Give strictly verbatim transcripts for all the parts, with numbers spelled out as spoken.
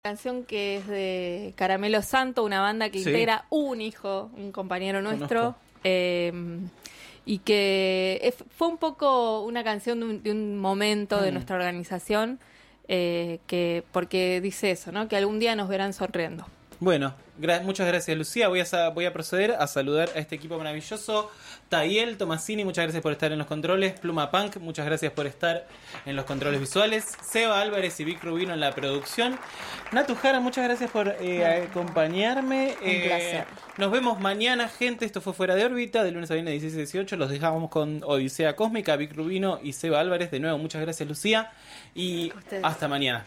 Canción que es de Caramelo Santo, una banda que sí. integra un hijo, un compañero nuestro, eh, y que es, fue un poco una canción de un, de un momento mm. de nuestra organización, eh, que porque dice eso, ¿no? Que algún día nos verán sonriendo. Bueno, gra- muchas gracias, Lucía. Voy a, sa- voy a proceder a saludar a este equipo maravilloso. Tayel Tomasini, muchas gracias por estar en los controles. Pluma Punk, muchas gracias por estar en los controles visuales. Seba Álvarez y Vic Rubino en la producción. Natu Jara, muchas gracias por eh, acompañarme. Un eh, placer. Nos vemos mañana, gente. Esto fue Fuera de Órbita, de lunes a viernes dieciséis a dieciocho. Los dejamos con Odisea Cósmica, Vic Rubino y Seba Álvarez. De nuevo, muchas gracias, Lucía. Y Ustedes. Hasta mañana.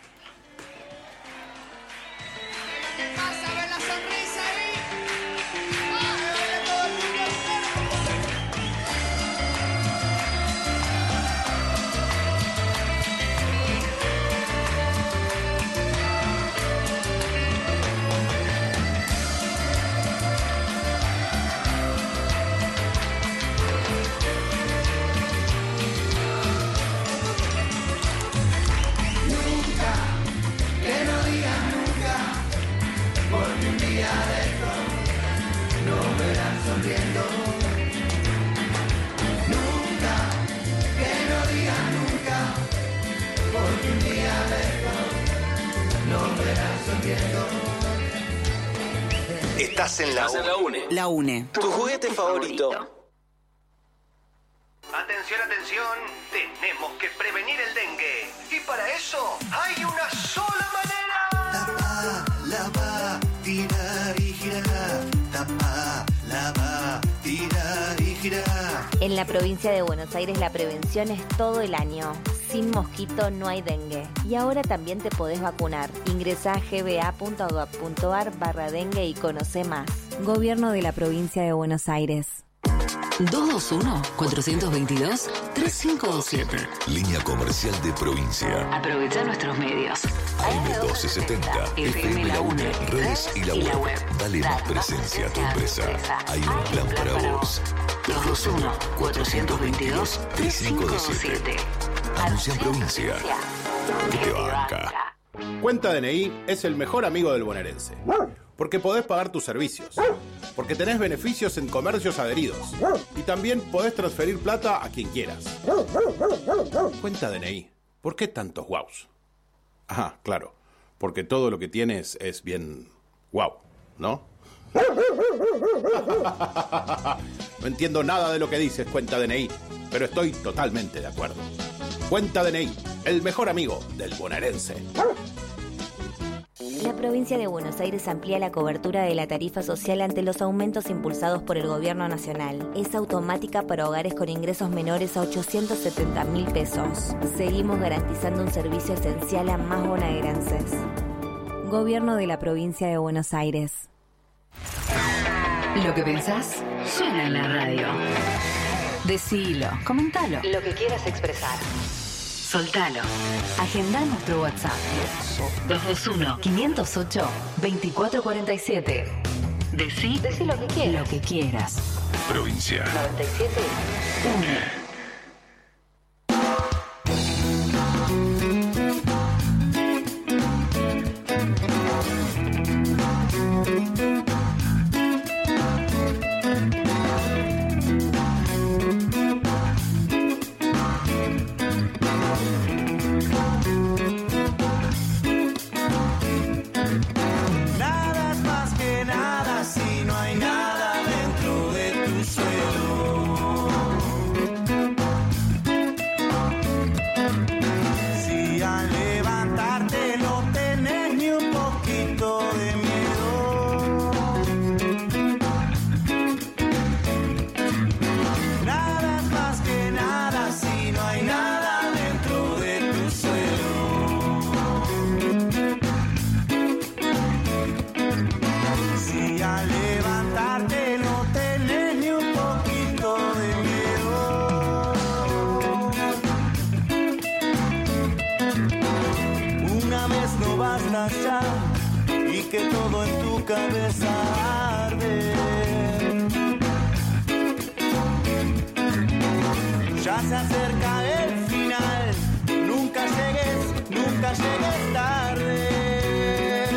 Estás en la, Estás en la UNE. La UNE. Tu juguete favorito. Atención, atención. Tenemos que prevenir el dengue. Y para eso hay una sola manera. Tapa, lava, tirar y girar. Tapa, lava, tirar y girar. En la provincia de Buenos Aires la prevención es todo el año. Sin mosquito no hay dengue. Y ahora también te podés vacunar. Ingresá a gba.gov.ar barra dengue y conoce más. Gobierno de la provincia de Buenos Aires. dos dos uno, cuatro dos dos, tres cinco dos siete. Línea comercial de provincia. Aprovecha nuestros medios. A M doce setenta, F M La UNE, redes y la web. Dale más presencia a tu empresa. Hay un plan para vos. dos dos uno, cuatro dos dos, tres cinco dos siete. Anuncia en provincia. Que te banca. Cuenta D N I es el mejor amigo del bonaerense. Porque podés pagar tus servicios. Porque tenés beneficios en comercios adheridos. Y también podés transferir plata a quien quieras. Cuenta D N I. ¿Por qué tantos guaus? Ajá, claro. Porque todo lo que tienes es bien guau, ¿no? No entiendo nada de lo que dices, Cuenta D N I, pero estoy totalmente de acuerdo. Cuenta D N I, el mejor amigo del bonaerense. La provincia de Buenos Aires amplía la cobertura de la tarifa social ante los aumentos impulsados por el gobierno nacional. Es automática para hogares con ingresos menores a ochocientos setenta mil pesos. Seguimos garantizando un servicio esencial a más bonaerenses. Gobierno de la provincia de Buenos Aires. Lo que pensás suena en la radio. Decilo, comentalo. Lo que quieras expresar. Soltalo. Agendá nuestro WhatsApp. dos dos uno, quinientos ocho, veinticuatro cuarenta y siete. Decí, Decí lo que quieras. Lo que quieras. Provincia. noventa y siete. UNE. Y que todo en tu cabeza arde. Ya se acerca el final. Nunca llegues, nunca llegues tarde.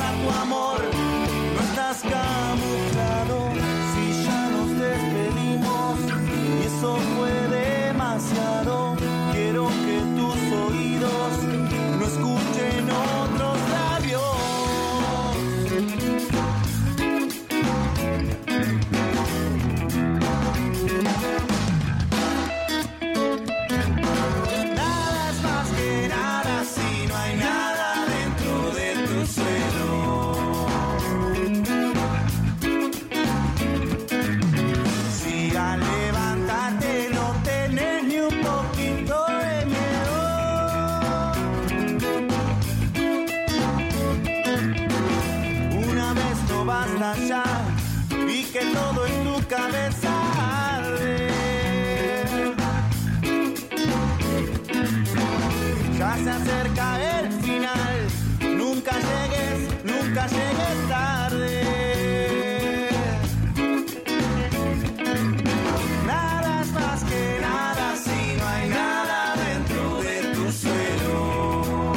pasa tu amor? No estás camuflado si ya nos despedimos y eso fue demasiado. Quiero que tus oídos no escuchen otros labios. Nada es más que nada si no hay nada dentro de tu suelo. Si al levantarte no tenés ni un poquito de miedo. Una vez no basta ya y que todo en tu cabeza arde. Ya se acerca el final, nunca llegues, nunca llegues tarde. Nada es más que nada si no hay nada dentro de tu suelo.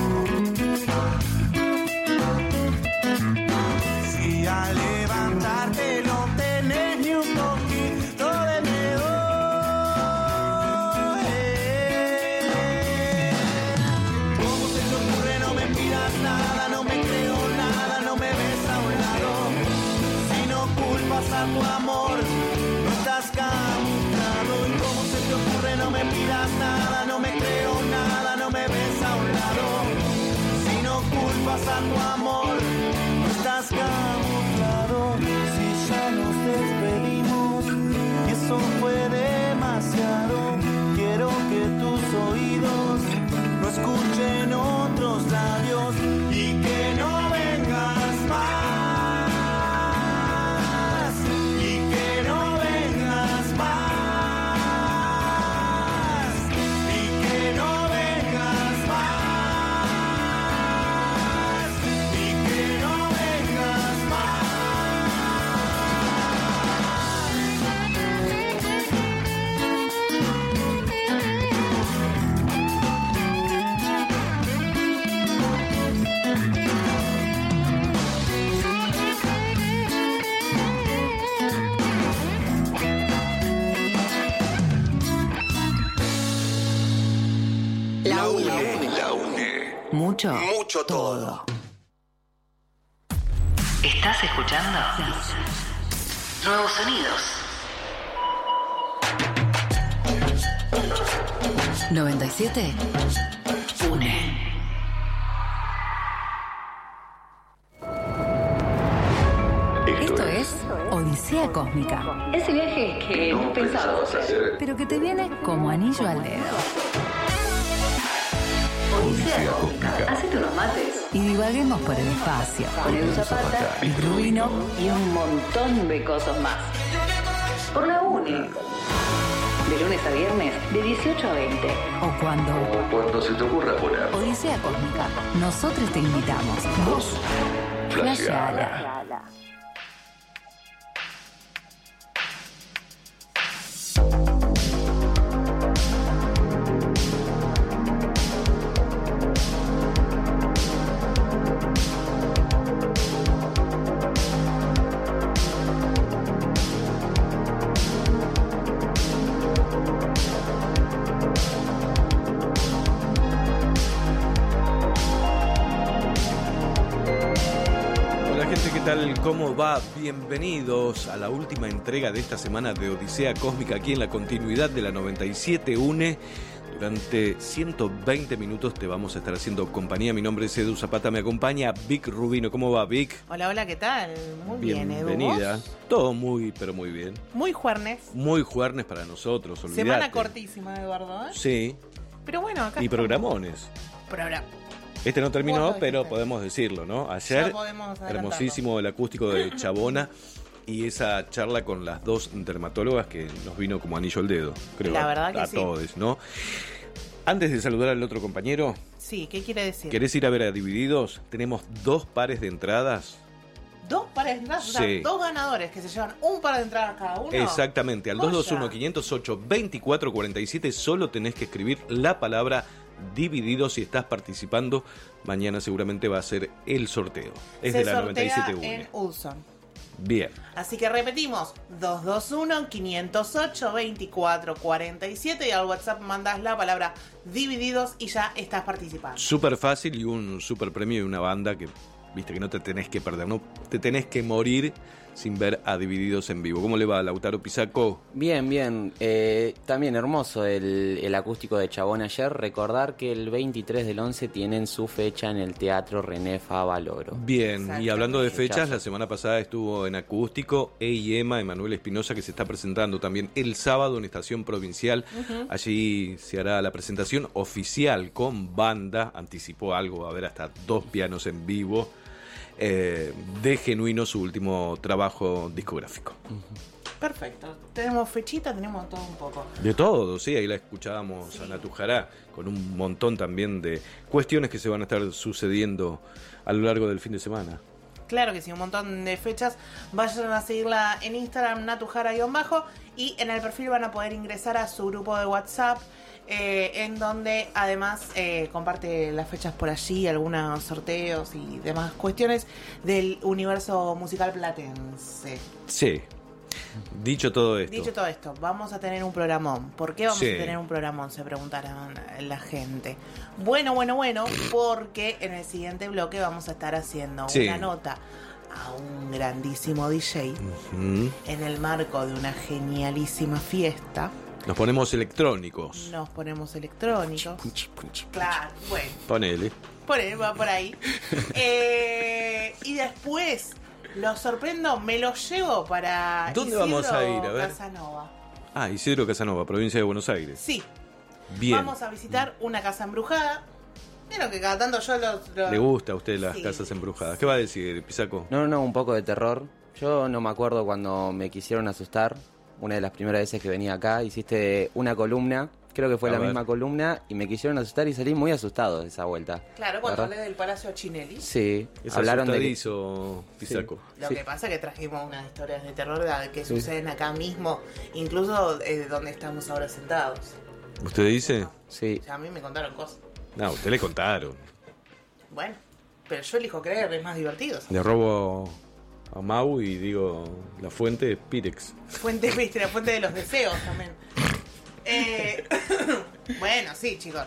Si al levantarte no tenés ni un poquito de miedo. eh. ¿Cómo se te ocurre? No me pidas nada, no me creo nada, no me ves a un lado. Si no culpas a tu amor, no estás camuflado. ¿Y cómo se te ocurre? No me pidas nada, no me creo nada, no me ves a un lado. Si no culpas a tu amor, no estás camuflado. Si ya nos despedimos y eso fue demasiado. Quiero que tus oídos no escuchen otros labios y que no vengas más. Y que no vengas más. Y que no vengas más. Y que no vengas más. La UNE. La UNE. Mucho. Mucho todo. ¿Estás escuchando? Nuevos sonidos. noventa y siete. UNE. Esto es Odisea Cósmica. Ese viaje que no pensabas hacer, pero que te viene como anillo al dedo. Odisea Cósmica. Hacete unos mates y divaguemos por el espacio. Con Edu Zapata, Vic Rubino y un montón de cosas más. Por la UNE. De lunes a viernes, de dieciocho a veinte. O cuando... O cuando se te ocurra poner. Odisea Cósmica. Nosotros te invitamos. Vos, flasheala. ¿Cómo va? Bienvenidos a la última entrega de esta semana de Odisea Cósmica aquí en la continuidad de la noventa y siete UNE. Durante ciento veinte minutos te vamos a estar haciendo compañía. Mi nombre es Edu Zapata, me acompaña Vic Rubino. ¿Cómo va, Vic? Hola, hola, ¿qué tal? Muy bien, Edu. Bienvenida. Todo muy, pero muy bien. Muy juernes. Muy juernes para nosotros, olvídate. Semana cortísima, Eduardo, ¿eh? Sí. Pero bueno, acá Y estamos. programones. Programa. Este no terminó, Bueno, pero dijiste. podemos decirlo, ¿no? Ayer, hermosísimo el acústico de Chabona y esa charla con las dos dermatólogas que nos vino como anillo al dedo, creo. La verdad que a sí. todos, ¿no? Antes de saludar al otro compañero, Sí, ¿qué quiere decir? ¿querés ir a ver a Divididos? Tenemos dos pares de entradas. Dos pares de entradas, o sea, Sí. dos ganadores que se llevan un par de entradas cada uno. Exactamente, al Joya. dos dos uno, cinco cero ocho, dos cuatro cuatro siete solo tenés que escribir la palabra Divididos. Si estás participando, mañana seguramente va a ser el sorteo. Es Se de la sortea noventa y siete U N en Ulson. Bien. Así que repetimos, dos dos uno, cinco cero ocho, veinticuatro cuarenta y siete y al WhatsApp mandas la palabra Divididos y ya estás participando. Súper fácil y un súper premio y una banda que, viste, que no te tenés que perder, no te tenés que morir sin ver a Divididos en vivo. ¿Cómo le va a Lautaro Pisaco? Bien, bien. Eh, también hermoso el, el acústico de Chabón ayer. Recordar que el veintitrés del once tienen su fecha en el Teatro René Favaloro. Bien, y hablando de fechas, la semana pasada estuvo en acústico E y Emma, Emanuel Espinosa, que se está presentando también el sábado en Estación Provincial. Uh-huh. Allí se hará la presentación oficial con banda. Anticipó algo, va a haber hasta dos pianos en vivo. Eh, de Genuino, su último trabajo discográfico. Perfecto. Tenemos fechita, tenemos todo un poco. De todo, sí, ahí la escuchábamos, sí, a Natu Jará, con un montón también de cuestiones que se van a estar sucediendo a lo largo del fin de semana. Claro que sí, un montón de fechas. Vayan a seguirla en Instagram, natujara-bajo, y en el perfil van a poder ingresar a su grupo de WhatsApp, eh, en donde además eh, comparte las fechas por allí, algunos sorteos y demás cuestiones del universo musical platense. Sí. Dicho todo esto. Dicho todo esto, vamos a tener un programón. ¿Por qué vamos sí. a tener un programón? Se preguntarán la gente. Bueno, bueno, bueno, porque en el siguiente bloque vamos a estar haciendo sí. una nota a un grandísimo D J uh-huh. en el marco de una genialísima fiesta. Nos ponemos electrónicos. Nos ponemos electrónicos. Punch, punch, punch. Claro, bueno. Ponele. Ponele, va por ahí. eh, y después... Lo sorprendo, me lo llevo para ¿Dónde Isidro vamos a ir? A ver. Casanova. Ah, Isidro Casanova, provincia de Buenos Aires. Sí. Bien. Vamos a visitar una casa embrujada. Pero que cada tanto yo lo... lo... ¿Le gusta a usted las sí. casas embrujadas? ¿Qué va a decir, Pisaco? No, no, un poco de terror. Yo no me acuerdo cuando me quisieron asustar. Una de las primeras veces que venía acá, hiciste una columna. Creo que fue a la ver. misma columna y me quisieron asustar y salí muy asustado de esa vuelta. Claro, cuando hablé del Palacio Chinelli. Sí, es hablaron de que... Pisaco. Sí. Lo sí. que pasa es que trajimos unas historias de terror que sí. suceden acá mismo, incluso eh, donde estamos ahora sentados. ¿Usted dice? Sí. O sea, a mí me contaron cosas. No, a usted le contaron. Bueno, pero yo elijo creer, es más divertido. ¿sabes? Le robo a Mau y digo, la fuente es Pirex. Fuente, viste, la fuente de los deseos también. Eh, bueno, sí, chicos.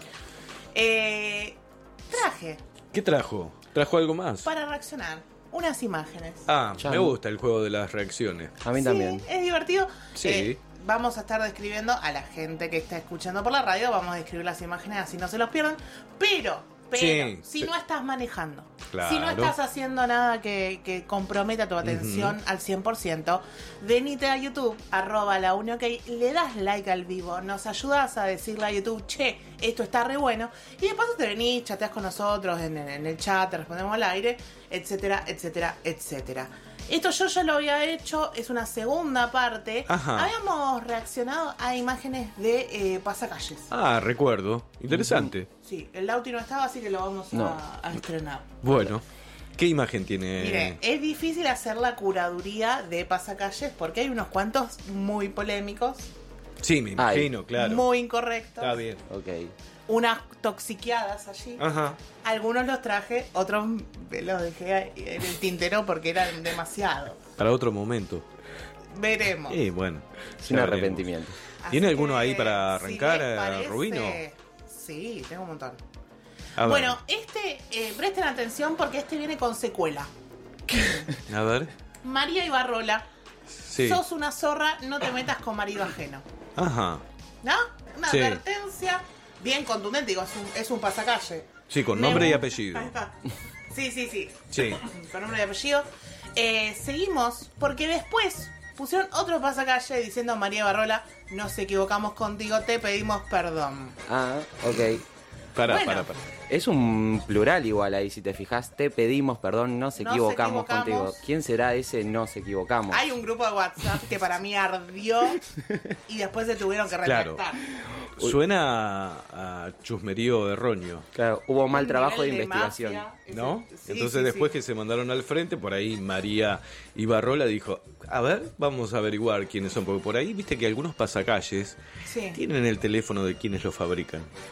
Eh, traje. ¿Qué trajo? ¿Trajo algo más? Para reaccionar. Unas imágenes. Ah, ya me gusta el juego de las reacciones. A mí sí, también. Es divertido. Sí. Eh, vamos a estar describiendo a la gente que está escuchando por la radio. Vamos a describir las imágenes así no se los pierdan. Pero... Pero sí, si sí. no estás manejando, claro. si no estás haciendo nada que, que comprometa tu atención uh-huh. al cien por ciento, venite a YouTube, arroba la uni, ok, le das like al vivo, nos ayudas a decirle a YouTube, che, esto está re bueno, y de paso te venís, chateás con nosotros en, en el chat, te respondemos al aire, etcétera, etcétera, etcétera. Esto yo ya lo había hecho, es una segunda parte. Ajá. Habíamos reaccionado a imágenes de eh, pasacalles. Ah, recuerdo. Interesante. Sí, el Lauti no estaba, así que lo vamos no. a, a estrenar. Bueno, ¿qué imagen tiene? Mire, es difícil hacer la curaduría de pasacalles porque hay unos cuantos muy polémicos. Sí, me imagino, Ay, claro. Muy incorrectos. Está bien. Ok. Unas toxiqueadas allí. Ajá. Algunos los traje, otros los dejé en el tintero porque eran demasiado. Para otro momento. Veremos. Y bueno. Sin arrepentimiento. ¿Tiene Así alguno que, ahí para arrancar, si les parece, Rubino? Sí, tengo un montón. A bueno, ver. este, eh, presten atención porque este viene con secuela. A ver. María Ibarrola. Sí. Sos una zorra, no te metas con marido ajeno. Ajá. ¿No? Una sí. advertencia bien contundente, digo, es un, es un pasacalle. Sí, con Me nombre y gusta. apellido. Sí, sí, sí. Sí. Con nombre y apellido. Eh, seguimos, porque después pusieron otro pasacalle diciendo María Ibarrola, nos equivocamos contigo, te pedimos perdón. Ah, ok. Para, bueno, para, para. Es un plural igual ahí, si te fijas. Te pedimos perdón, nos Nos equivocamos, equivocamos. contigo. ¿Quién será ese nos equivocamos? Hay un grupo de WhatsApp que para mí ardió y después se tuvieron que retractar. Claro. Suena a, a chusmerío erróneo. Claro, hubo mal Un trabajo de nivel de investigación. mafia. ¿No? Sí, Entonces sí, después sí. que se mandaron al frente, por ahí María Ibarrola dijo, a ver, vamos a averiguar quiénes son, porque por ahí viste que algunos pasacalles Sí. tienen el teléfono de quienes lo fabrican.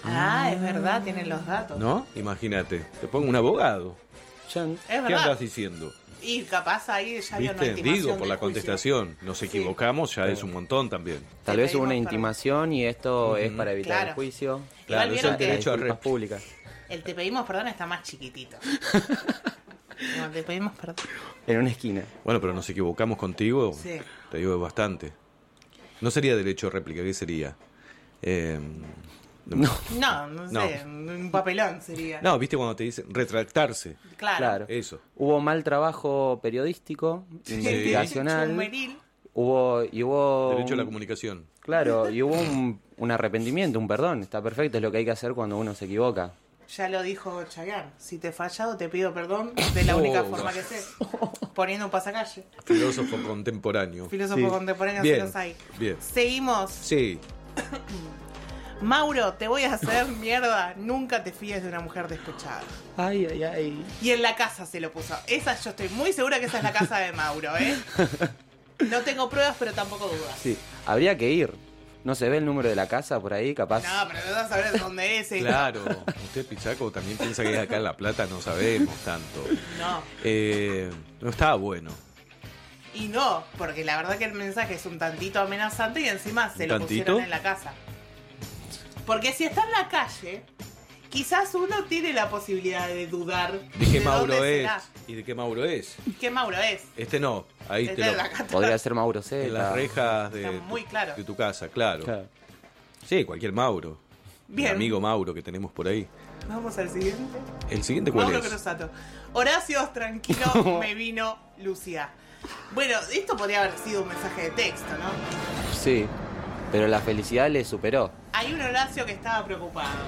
Ah, es verdad, tienen los datos. ¿No? Imagínate, te pongo un abogado. Es verdad. ¿Qué andas diciendo? Y capaz ahí ya había una ¿Viste? intimación Digo, por del la juicio. contestación. Nos equivocamos, ya es un montón también. Tal vez hubo una intimación y esto Ujú. es para evitar Claro. el juicio. Igual Claro, es vieron el que- derecho a Disculpas rep. públicas. El te pedimos perdón está más chiquitito. No, te pedimos perdón. En una esquina. Bueno, pero nos equivocamos contigo, Sí. te digo bastante. No sería derecho a réplica, ¿qué sería? Eh, no. No, no sé, un papelón sería. No, viste cuando te dicen retractarse. Claro. Claro. Eso. Hubo mal trabajo periodístico, investigacional. Chumeril. Hubo, y hubo... Derecho a la un- comunicación. Claro, y hubo un, un arrepentimiento, un perdón. Está perfecto, es lo que hay que hacer cuando uno se equivoca. Ya lo dijo Chayanne. Si te he fallado, te pido perdón de la única Oh. forma que sé. Poniendo un pasacalle. Filósofo contemporáneo. Filósofo Sí. contemporáneo Bien, sí los hay. Bien. Seguimos. Sí. Mauro, te voy a hacer mierda. Nunca te fíes de una mujer despechada. Ay, ay, ay. Y en la casa se lo puso. Esa yo estoy muy segura que esa es la casa de Mauro, ¿eh? No tengo pruebas, pero tampoco dudas. Sí, habría que ir. No se ve el número de la casa por ahí, capaz. No, pero no vas a saber dónde es. ¿eh? Claro. Usted, Pichaco, también piensa que es acá en La Plata, no sabemos tanto. No. Eh, no estaba bueno. Y no, porque la verdad que el mensaje es un tantito amenazante y encima se ¿Un lo tantito? pusieron en la casa. Porque si está en la calle, quizás uno tiene la posibilidad de dudar ¿De qué Mauro dónde es? será. ¿Y de qué Mauro es? ¿Qué Mauro es? Este no. Ahí Este te lo... es la cata- Podría ser Mauro Zeta. En las rejas de, Está muy claro. de tu casa, claro. Claro. Sí, cualquier Mauro. Bien. El amigo Mauro que tenemos por ahí. Vamos al siguiente. ¿El siguiente cuál Mauro es? Crosato. Horacio, tranquilo, me vino Lucía. Bueno, esto podría haber sido un mensaje de texto, ¿no? Sí, pero la felicidad le superó. Hay un Horacio que estaba preocupado.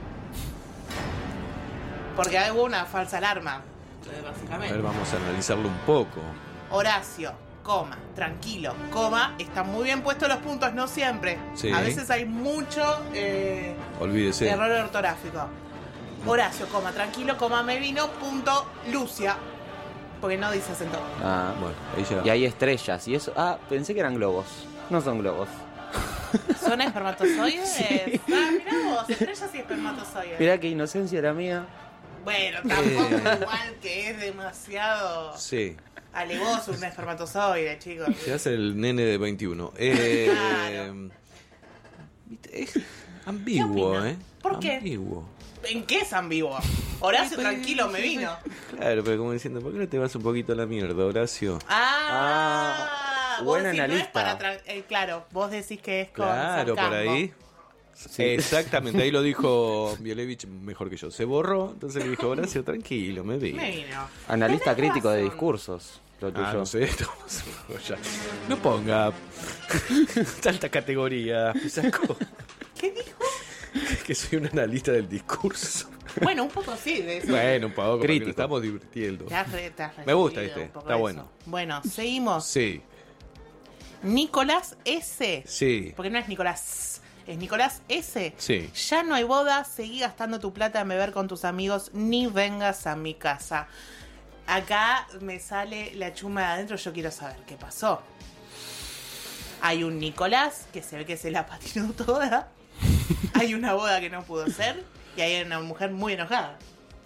Porque hubo una falsa alarma, eh, A básicamente. ver, vamos a analizarlo un poco. Horacio, coma, tranquilo, coma, están muy bien puestos los puntos, no siempre. Sí. A veces hay mucho eh, Olvídese. error ortográfico. Horacio, coma, tranquilo, coma, me vino, punto, Lucia. Porque no dice acento. Ah, bueno, ahí ya. Y hay estrellas y eso. Ah, pensé que eran globos. No son globos. ¿Son espermatozoides? Ah, mirá vos, estrellas y espermatozoides. Mirá qué inocencia la mía. Bueno, tampoco Eh. igual que es demasiado Sí. alevoso un espermatozoide, chicos. Se hace el nene de veintiuno. Eh, Claro. viste, es ambiguo, opina? ¿eh? ¿Por qué? Ambiguo. ¿En qué es ambiguo? Horacio, tranquilo, me vino. Claro, pero como diciendo, ¿por qué no te vas un poquito a la mierda, Horacio? Ah, vos buen decís, no es analista. para tra- eh, claro, vos decís que es con Claro, por sarcasmo. ahí. Exactamente, ahí lo dijo Bielevich mejor que yo. Se borró, entonces le dijo, Horacio, tranquilo, me vi. Me vino. Analista Tenés crítico de razón. discursos. Lo tuyo. Ah, no sé, esto ya. No ponga tanta categoría, Pisaco. ¿Qué dijo? Que soy un analista del discurso. Bueno, un poco sí, de eso. Bueno, un poco, porque Crítico. nos estamos divirtiendo. Te has re- te has Me gusta recibido este, un poco está de bueno. eso. Bueno, seguimos. Sí, Nicolás S. sí, Porque no es Nicolás, es Nicolás S. sí. Ya no hay boda, seguí gastando tu plata en beber con tus amigos, ni vengas a mi casa. Acá me sale la chuma de adentro, yo quiero saber qué pasó. Hay un Nicolás que se ve que se la patinó toda. Hay una boda que no pudo ser. Y hay una mujer muy enojada.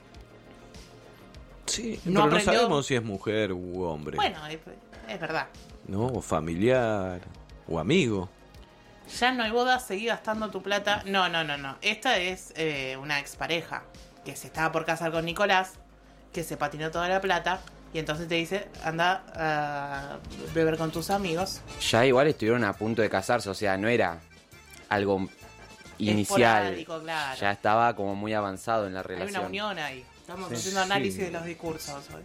Sí, No pero no aprendió. sabemos si es mujer u hombre. Bueno, es, es verdad. No, o familiar o amigo. Ya no hay boda, seguí gastando tu plata. No, no, no, no. Esta es eh, una expareja que se estaba por casar con Nicolás, que se patinó toda la plata. Y entonces te dice, anda a beber con tus amigos. Ya igual estuvieron a punto de casarse, o sea, no era algo inicial. Esporádico, claro. Ya estaba como muy avanzado en la Hay relación. una unión ahí. Estamos Sí. haciendo análisis Sí. de los discursos hoy.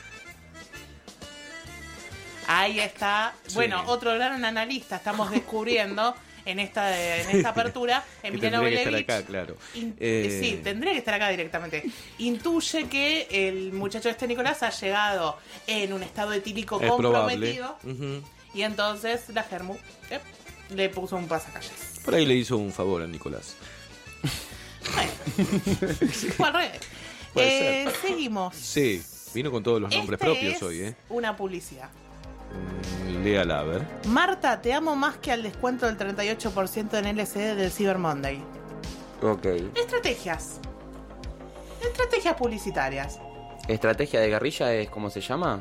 Ahí está. Sí. Bueno, otro gran analista estamos descubriendo en esta, en esta apertura. Que Emiliano tendría que estar Belevich. acá, claro. In- Eh, Sí, tendría que estar acá directamente. Intuye que el muchacho este Nicolás ha llegado en un estado etílico es probable. comprometido. Ujú. Y entonces la Germu eh, le puso un pasacalles. Por ahí le hizo un favor a Nicolás. Fue al revés. Puede Eh, seguimos. Sí, vino con todos los nombres Este propios es hoy, ¿eh? una publicidad. Mm, Léala, a ver. Marta, te amo más que al descuento del treinta y ocho por ciento en L C D del Cyber Monday. Ok. Estrategias. Estrategias publicitarias. Estrategia de guerrilla es ¿cómo se llama?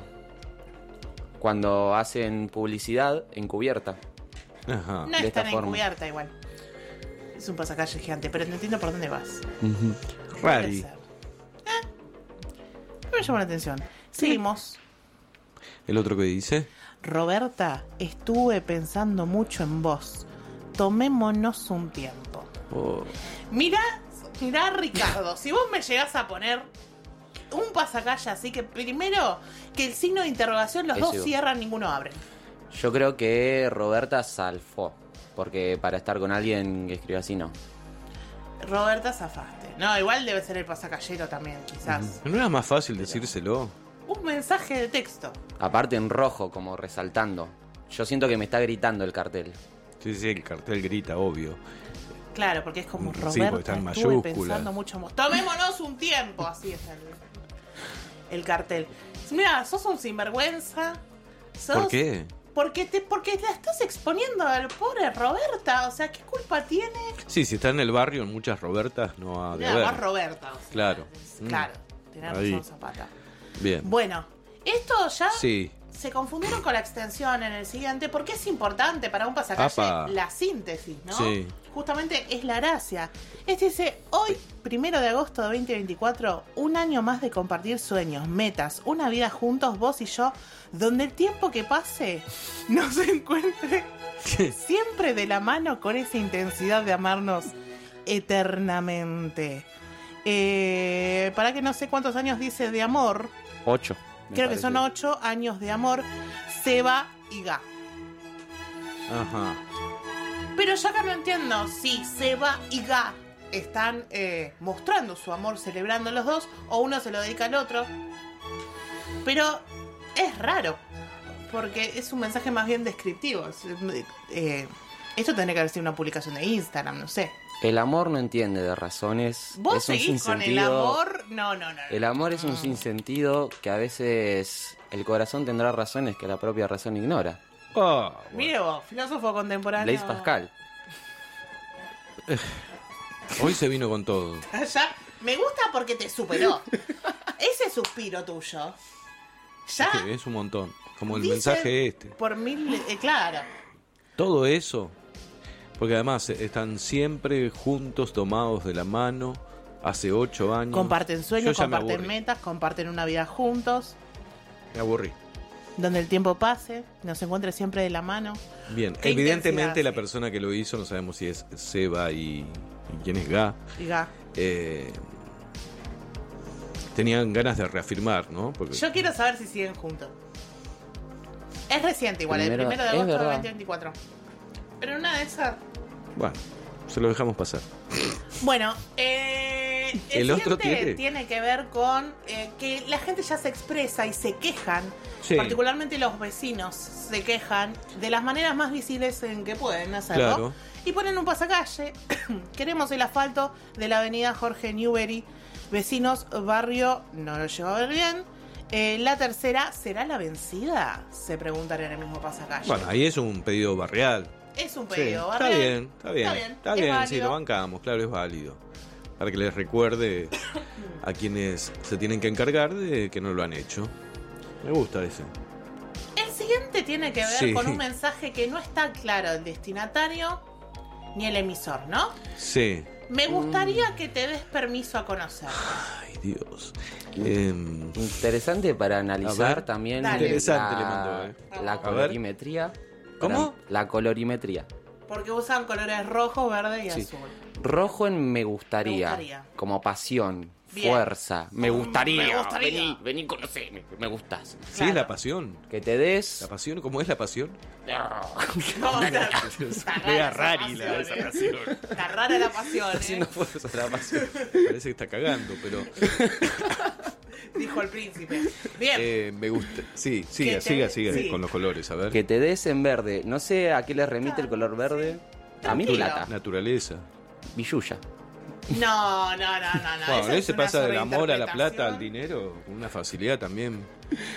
Cuando hacen publicidad encubierta. Ajá. No es tan encubierta igual. Es un pasacalle gigante, pero no entiendo por dónde vas. Uh-huh. Rari. Eh, me llamó la atención. Seguimos. ¿El otro que dice? Roberta, estuve pensando mucho en vos. Tomémonos un tiempo. Oh. Mirá, mirá Ricardo, si vos me llegás a poner un pasacalle así, que primero que el signo de interrogación los Eso. dos cierran, ninguno abre. Yo creo que Roberta salfó. Porque para estar con alguien que escribió así, no. Roberta, zafaste. No, igual debe ser el pasacallero también, quizás. ¿No era más fácil decírselo? Un mensaje de texto. Aparte en rojo, como resaltando. Yo siento que me está gritando el cartel. Sí, sí, el cartel grita, obvio. Claro, porque es como Sí, Roberta, porque está en estuve mayúscula. pensando mucho. mo- Tomémonos un tiempo, así es el, el cartel. Mira, sos un sinvergüenza. Sos, ¿Por qué? Porque te, porque la estás exponiendo al pobre Roberta. O sea, ¿qué culpa tiene? Sí, si está en el barrio, en muchas Robertas no ha de Mira, haber. más Roberta. O sea, Claro. es- Mm. Claro, tenés Ahí. razón, Zapata. Bien. Bueno, esto ya Sí. se confundieron con la extensión en el siguiente, porque es importante para un pasacalle Apa. la síntesis, ¿no? Sí. Justamente es la gracia. Este dice, hoy, primero de agosto de veinte veinticuatro, un año más de compartir sueños, metas, una vida juntos, vos y yo, donde el tiempo que pase nos encuentre siempre de la mano con esa intensidad de amarnos eternamente. Eh, para que no sé cuántos años dice de amor, Ocho. me creo que parece. son ocho años de amor, Seba y Ga. Ajá. Pero yo acá no entiendo si Seba y Ga están eh, mostrando su amor, celebrando los dos, o uno se lo dedica al otro. Pero es raro, porque es un mensaje más bien descriptivo. Es, eh, esto tendría que haber sido una publicación de Instagram, no sé. El amor no entiende de razones. ¿Vos es un seguís con el sinsentido. amor? No, no, no. El amor es un sinsentido que a veces el corazón tendrá razones que la propia razón ignora. Oh, Mire vos, filósofo contemporáneo. Blaise Pascal. Hoy se vino con todo. Ya, me gusta porque te superó. Ese suspiro tuyo. Ya. Sí, es un montón. Como el dice mensaje este. Por mil. Eh, claro. Todo eso. Porque además eh, están siempre juntos, tomados de la mano. Hace ocho años. Comparten sueños, Yo ya me comparten aburrí. metas, comparten una vida juntos. Me aburrí. Donde el tiempo pase, nos encuentre siempre de la mano. Bien, Qué evidentemente intensidad, la sí. persona que lo hizo, no sabemos si es Seba y, y quién es Ga, Y Ga. eh, tenían ganas de reafirmar, ¿no? Porque Yo quiero saber si siguen juntos. Es reciente igual, Primero- el primero de es agosto de verdad. veinte veinticuatro. Pero una de esas. Bueno, se lo dejamos pasar. Bueno, eh, el, ¿El otro siguiente tiene? que ver con eh, que la gente ya se expresa y se quejan, Sí. particularmente los vecinos se quejan de las maneras más visibles en que pueden hacerlo. Claro. Y ponen un pasacalle. Queremos el asfalto de la avenida Jorge Newbery. Vecinos, barrio, no lo llevo a ver bien. Eh, la tercera, ¿será la vencida? Se preguntan en el mismo pasacalle. Bueno, ahí es un pedido barrial. Es un Sí, pedido está barrial. bien, está bien, está es bien, sí, válido. lo bancamos, claro, es válido. Para que les recuerde a quienes se tienen que encargar de que no lo han hecho. Me gusta ese. El siguiente tiene que ver Sí. con un mensaje que no está claro el destinatario ni el emisor, ¿no? Sí. Me gustaría que te des permiso a conocer. Ay, Dios. Em, Interesante para A analizar ver. también Dale. Interesante la, le mandó, eh. la A ver. colorimetría. ¿Cómo? Para- La colorimetría. Porque usan colores rojo, verde y Sí. azul. Rojo en me gustaría, Me gustaría. como pasión, Bien. fuerza, me gustaría, Me gustaría. vení, vení, conoceme, me gustas. Sí, Claro. es la pasión. Que te des... La pasión, ¿cómo es la pasión? No, está, está rara Pega esa rari la pasión, esa eh. pasión. Está rara la pasión, Haciendo ¿eh? fuerza a la pasión. Parece que está cagando, pero Dijo el príncipe. Bien. eh, me gusta. Sí, siga, Que te- siga, siga sí. con los colores, a ver. Que te des en verde. No sé a qué le remite el color verde. A mí Tranquilo. plata. Naturaleza. Billulla. No, no, no, no. no. Bueno, esa él es se una pasa del amor a la sobreinterpretación. plata al dinero con una facilidad también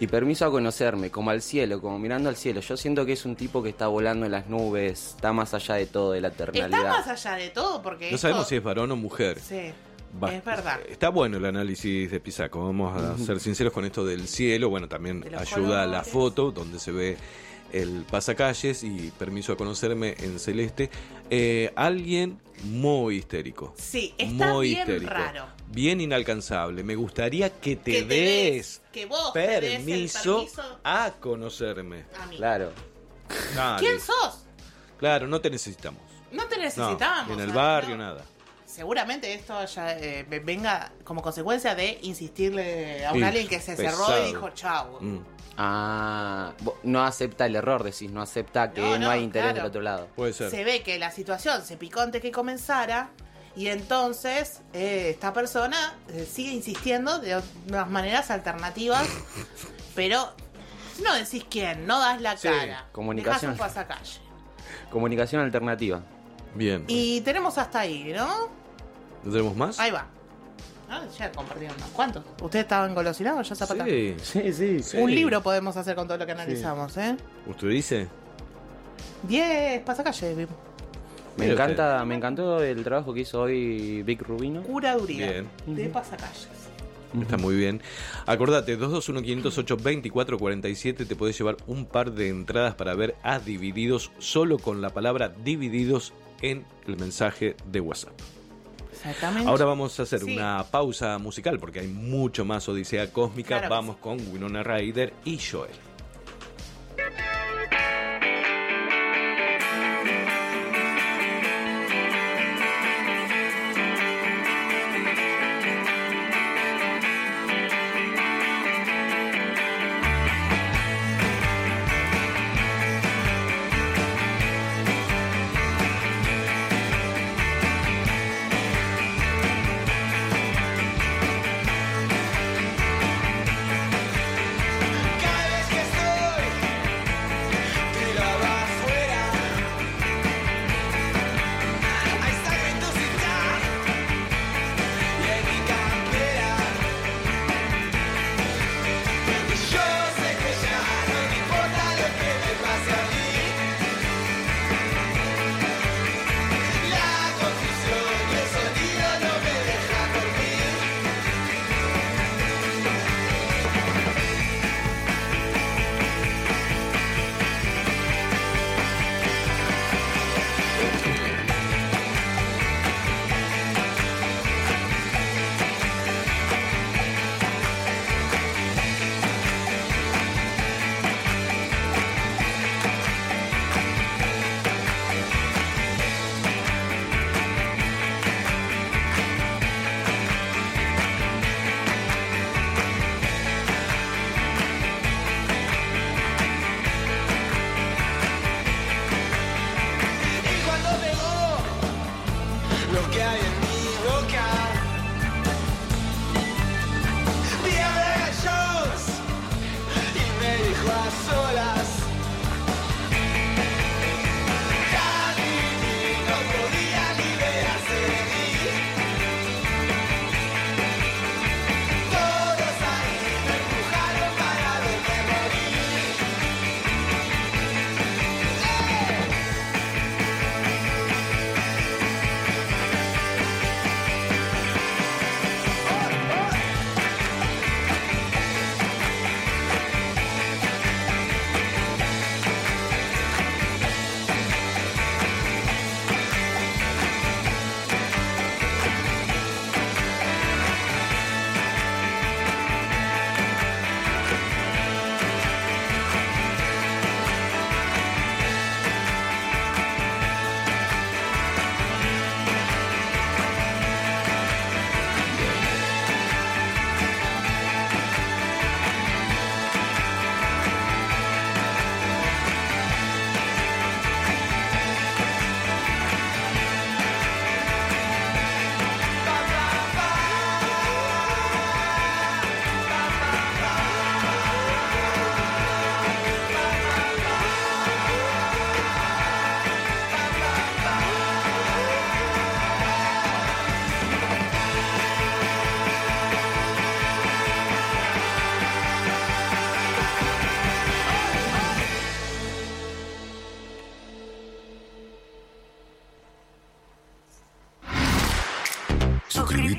Y permiso a conocerme, como al cielo, como mirando al cielo. Yo siento que es un tipo que está volando en las nubes, está más allá de todo, de la eternalidad. Está más allá de todo porque... No esto... sabemos si es varón o mujer. Sí, Va, es verdad. Está bueno el análisis de Pisaco, vamos a ser sinceros con esto del cielo. Bueno, también ayuda a la foto donde se ve el pasacalles y permiso a conocerme en celeste. Eh, alguien muy histérico. Sí, está muy bien histérico, raro. bien inalcanzable. Me gustaría que te, Que te des, des, que vos permiso, te des el permiso a conocerme. a mí. Claro. Dale. ¿Quién sos? Claro, no te necesitamos. No te No, necesitamos. ni en el o sea, barrio, no. nada. Seguramente esto ya eh, venga como consecuencia de insistirle a un Sí, alguien que se cerró pesado. y dijo chau. Mm. Ah, vo- no acepta el error, decís, no acepta que No, no, no, hay interés claro. del otro lado. Puede ser. Se ve que la situación se picó antes que comenzara y entonces eh, esta persona eh, sigue insistiendo de unas maneras alternativas, pero no decís quién, no das la Sí, cara. comunicación. Dejás un pasacalle. Comunicación alternativa. Bien. Y tenemos hasta ahí, ¿no? ¿No tenemos más? Ahí va. Ah, ya compartieron unos cuantos. ¿Ustedes estaban engolosinados? Ya zapata. Sí. Sí, sí, Sí. Un libro podemos hacer con todo lo que analizamos, ¿eh? ¿Usted dice? diez pasacalle. Me Mire encanta, usted. me encantó el trabajo que hizo hoy Vic Rubino. Curaduría Bien. de pasacalles. Está muy bien. Acordate, dos dos uno, cinco cero ocho, dos cuatro cuatro siete te podés llevar un par de entradas para ver a Divididos solo con la palabra Divididos en el mensaje de WhatsApp. Exactamente. Ahora vamos a hacer Sí. una pausa musical porque hay mucho más Odisea Cósmica. Claro que Vamos con Winona Ryder y Joel. Cada vez que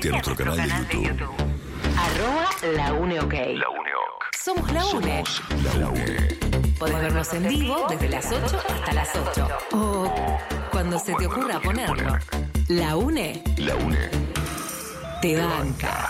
Suscríbete a nuestro canal de YouTube. Arroba La Une OK. La Une OK. Somos La Une. Somos La Une. Podés vernos en vivo desde las ocho hasta las ocho. O cuando se te ocurra ponerlo. La Une. La Une. Te banca.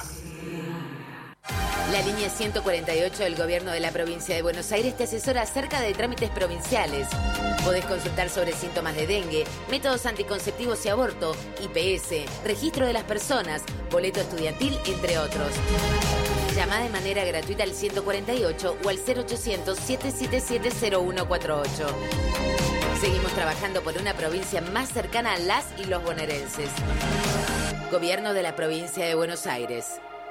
La línea ciento cuarenta y ocho del Gobierno de la Provincia de Buenos Aires te asesora acerca de trámites provinciales. Podés consultar sobre síntomas de dengue, métodos anticonceptivos y aborto, I P S, registro de las personas, boleto estudiantil, entre otros. Llama de manera gratuita al ciento cuarenta y ocho o al cero ochocientos, siete siete siete, cero uno cuatro ocho. Seguimos trabajando por una provincia más cercana a las y los bonaerenses. Gobierno de la Provincia de Buenos Aires.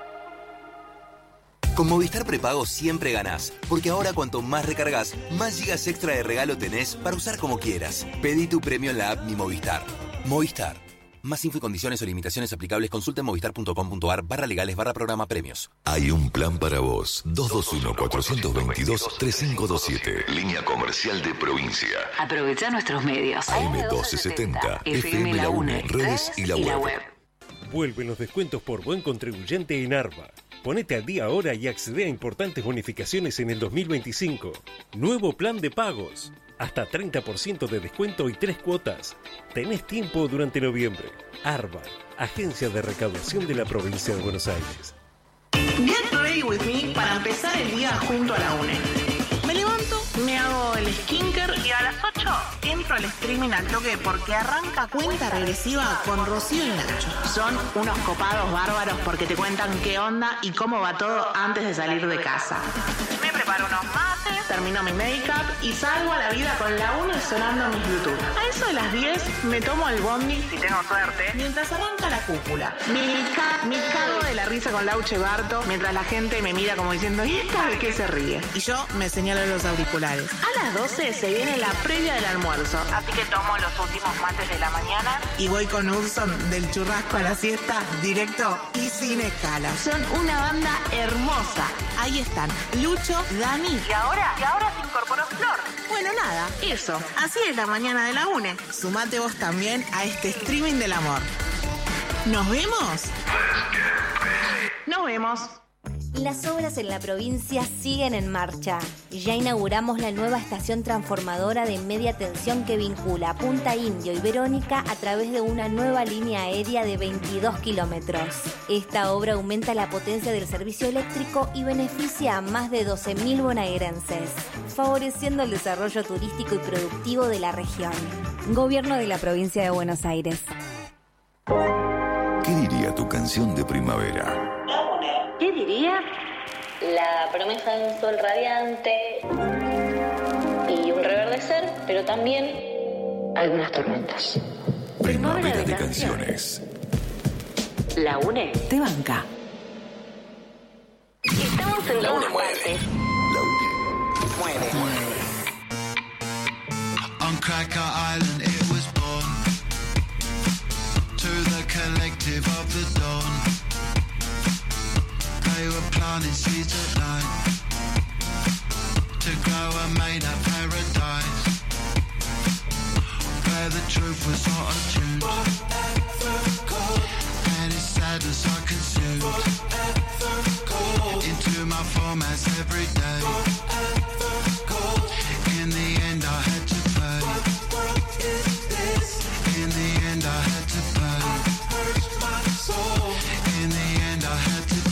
Con Movistar Prepago siempre ganás, porque ahora cuanto más recargas, más gigas extra de regalo tenés para usar como quieras. Pedí tu premio en la app Mi Movistar. Movistar. Más info y condiciones o limitaciones aplicables consulta en movistar.com.ar barra legales barra programa premios. Hay un plan para vos. dos dos uno, cuatro dos dos, tres cinco dos siete. Línea comercial de provincia. Aprovecha nuestros medios. A M doce setenta, F M La UNE, redes y la web. Vuelven los descuentos por buen contribuyente en Arba. Ponete al día ahora y accede a importantes bonificaciones en el dos mil veinticinco. Nuevo plan de pagos. Hasta treinta por ciento de descuento y tres cuotas. Tenés tiempo durante noviembre. Arba, Agencia de Recaudación de la Provincia de Buenos Aires. Get ready with me para empezar el día junto a la UNE. Me levanto, me hago el skincare y a las ocho entro al streaming al toque porque arranca Cuenta Regresiva con Rocío y Nacho. Son unos copados bárbaros porque te cuentan qué onda y cómo va todo antes de salir de casa. Me preparo unos mates, termino mi make-up y salgo a la vida con la UNE sonando mis Bluetooth. A eso de las diez me tomo el bondi, si tengo suerte, mientras arranca la cúpula. Me, ca me cago de la risa con Lauche Barto mientras la gente me mira como diciendo ¿y esta de qué se ríe? Y yo me señalo los auriculares. A las doce se viene la previa del almuerzo, así que tomo los últimos mates de la mañana y voy con Urson del churrasco a la siesta directo y sin escala. Son una banda hermosa. Ahí están Lucho, Dani y ahora, y ahora se incorporó Flor. Bueno, nada, eso. Así es la mañana de la UNE. Sumate vos también a este streaming del amor. ¿Nos vemos? Nos vemos. Las obras en la provincia siguen en marcha. Ya inauguramos la nueva estación transformadora de media tensión que vincula Punta Indio y Verónica a través de una nueva línea aérea de veintidós kilómetros. Esta obra aumenta la potencia del servicio eléctrico y beneficia a más de doce mil bonaerenses, favoreciendo el desarrollo turístico y productivo de la región. Gobierno de la Provincia de Buenos Aires. ¿Qué diría tu canción de primavera? ¿Qué diría? La promesa de un sol radiante y un reverdecer, pero también algunas tormentas. Primavera de, de canciones. La UNE te banca. Estamos en La UNE todas mueve. partes. La UNE mueve. mueve. On Cracker Island it was born, to the collective of the dawn. They were planting seeds at night to grow a made-up paradise where the truth was not attuned and its sadness I consumed into my formats every day. In the end I had to pay. In the end I had to pay. In the end I had to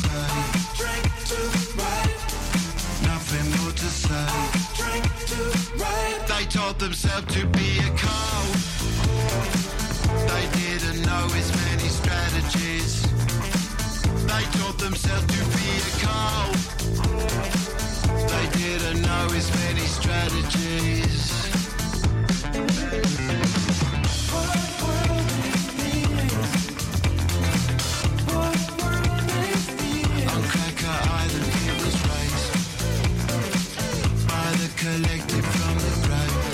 nothing more to say. They told themselves to be a cult. They didn't know as many strategies. They taught themselves to be a cult. They didn't know as many strategies. On Cracker Island it was raised by the collective from the grave.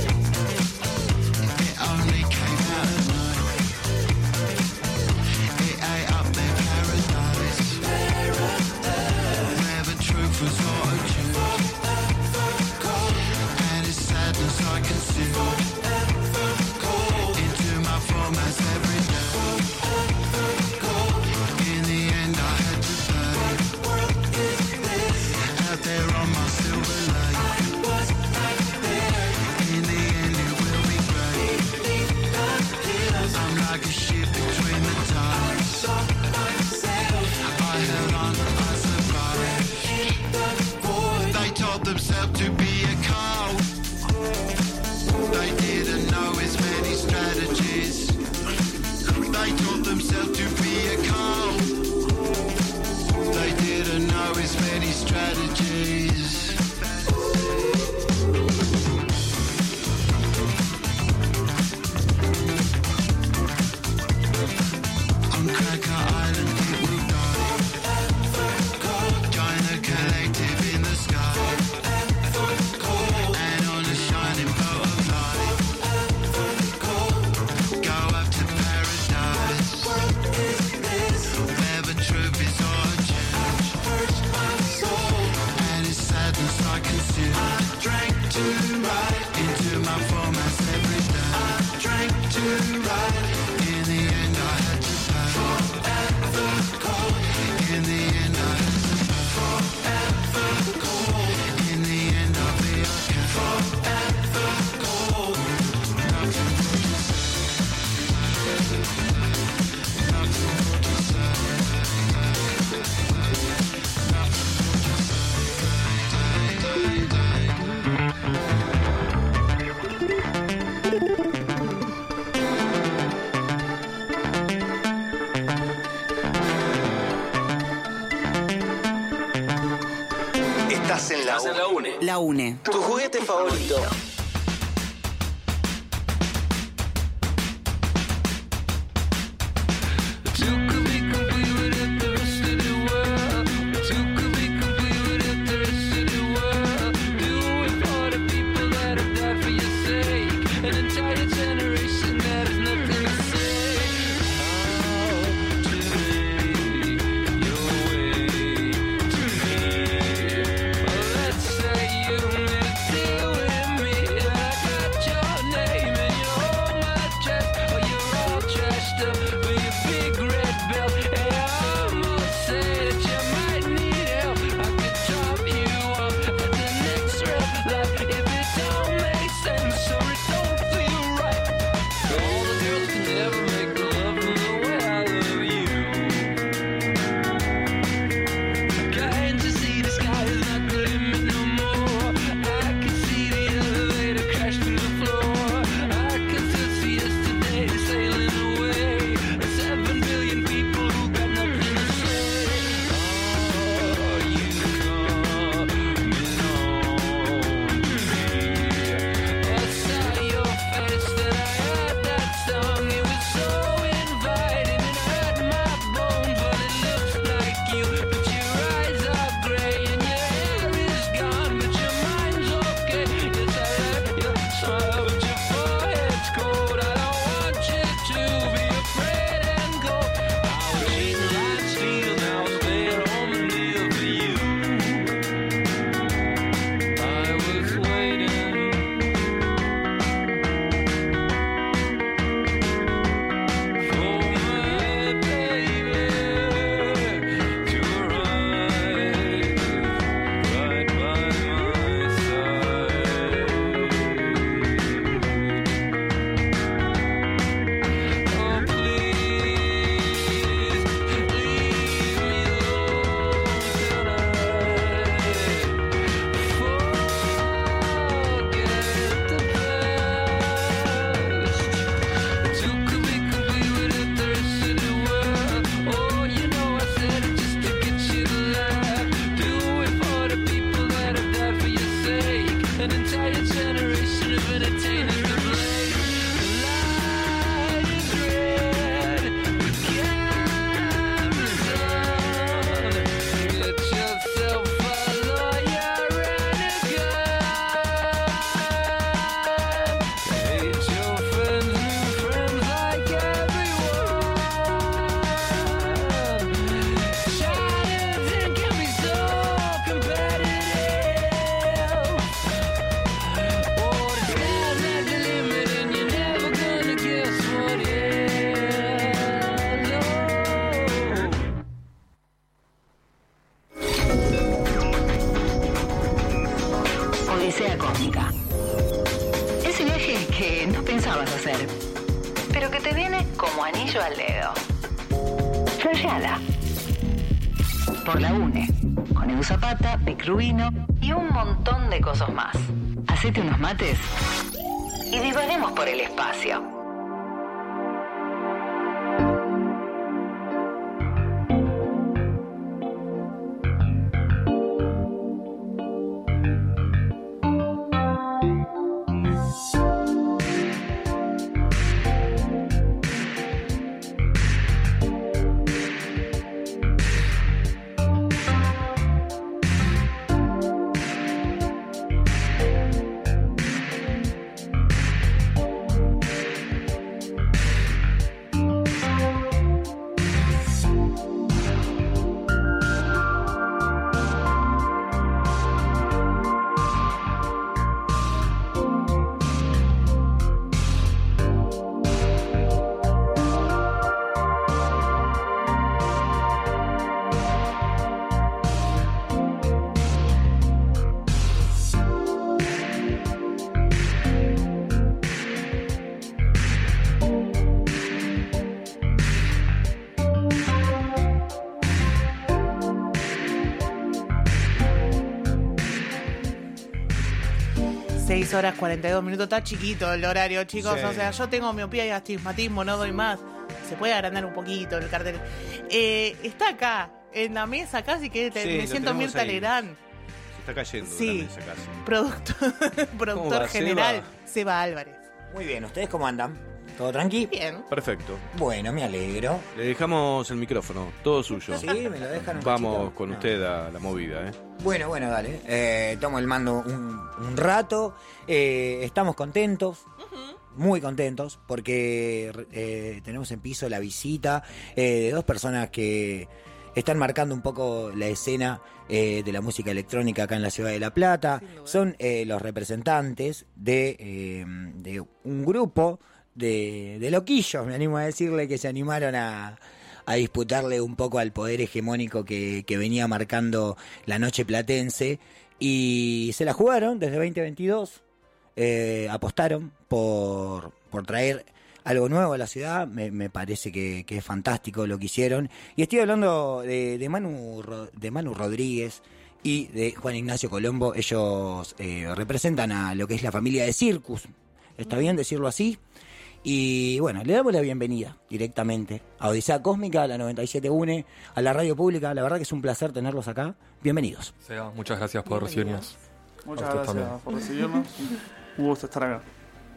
It only came out at night. It ate up their paradise. themselves to be a coward. They didn't know his many strategies. They taught themselves to be a coward. They didn't know his many strategies. On Cracker Island it will die. Join the collective in the sky. And on a shining boat of light, go up to paradise. Where the truth is all change. And its sadness I consume. I drank too right into my formats every day. I drank too right. In the end I had to pay. Forever cold. In the end I had to pay. Forever cold. In the end I'll be okay. Forever cold. Nothing more to say. Nothing more to say. Estás en la UNE. La UNE. Tu juguete favorito. Odisea Cósmica. Ese viaje que no pensabas hacer, pero que te viene como anillo al dedo. Flasheala. Por la UNE, con con Edu Zapata, Vic Rubino y un montón de cosas más. Hacete unos mates y divaguemos por el espacio. seis horas cuarenta y dos minutos, está chiquito el horario, chicos. Sí. O sea, yo tengo miopía y astigmatismo, no doy más. Se puede agrandar un poquito el cartel. Eh, está acá, en la mesa casi que te, Sí, me lo siento tenemos Mirta ahí. Legrand. Se está cayendo Sí. la mesa casi. Productor, productor va, general, Seba? Seba Álvarez. Muy bien, ¿ustedes cómo andan? ¿Todo tranqui? Bien. Perfecto. Bueno, me alegro. Le dejamos el micrófono, todo suyo. Sí, me lo dejan un Vamos cachito. con No. usted a la movida, ¿eh? Bueno, bueno, dale. Eh, tomo el mando un, un rato. Eh, estamos contentos. Muy contentos porque eh, tenemos en piso la visita eh, de dos personas que están marcando un poco la escena eh, de la música electrónica acá en la ciudad de La Plata. Son eh, los representantes de, eh, de un grupo de, de loquillos, me animo a decirle, que se animaron a, a disputarle un poco al poder hegemónico que, que venía marcando la noche platense, y se la jugaron desde veinte veintidós. Eh, apostaron por, por traer algo nuevo a la ciudad. Me, me parece que, que es fantástico lo que hicieron. Y estoy hablando de, de, Manu, Ro- de Manu Rodríguez y de Juan Ignacio Colombo. Ellos eh, representan a lo que es la familia de Circus. ¿Está bien decirlo así? Y bueno, le damos la bienvenida directamente a Odisea Cósmica, a la noventa y siete UNE, a la radio pública. La verdad que es un placer tenerlos acá. Bienvenidos. Sea, muchas gracias por recibirnos. Muchas A ustedes gracias también. por recibirnos. Un gusto estar acá.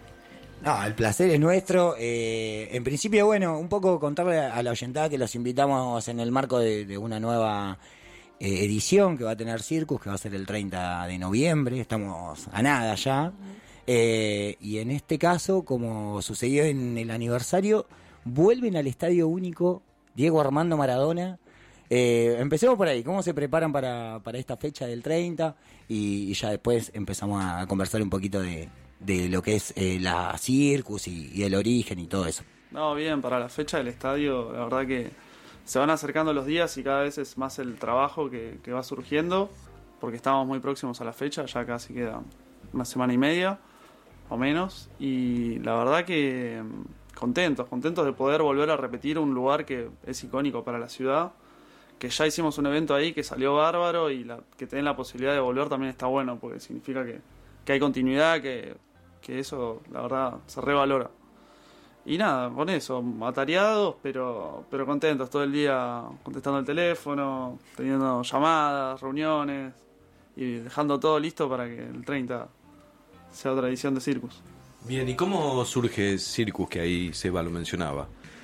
No, el placer es nuestro. Eh, en principio, bueno, un poco contarle a la oyentada que los invitamos en el marco de, de una nueva eh, edición que va a tener Circus, que va a ser el treinta de noviembre. Estamos a nada ya. Eh, y en este caso, como sucedió en el aniversario, vuelven al Estadio Único Diego Armando Maradona. Eh, empecemos por ahí. ¿Cómo se preparan para, para esta fecha del treinta? Y, y ya después empezamos a conversar un poquito de, de lo que es eh, la Circus y, y el origen y todo eso. No, bien, para la fecha del estadio, la verdad que se van acercando los días y cada vez es más el trabajo que, que va surgiendo, porque estamos muy próximos a la fecha, ya casi queda una semana y media o menos, y la verdad que mm, contentos, contentos de poder volver a repetir un lugar que es icónico para la ciudad, que ya hicimos un evento ahí que salió bárbaro, y la, que tener la posibilidad de volver también está bueno, porque significa que, que hay continuidad, que, que eso la verdad se revalora. Y nada, con eso, atareados, pero, pero contentos, todo el día contestando el teléfono, teniendo llamadas, reuniones, y dejando todo listo para que el treinta sea otra edición de Circus. Bien, ¿y cómo surge Circus, que ahí Seba lo mencionaba?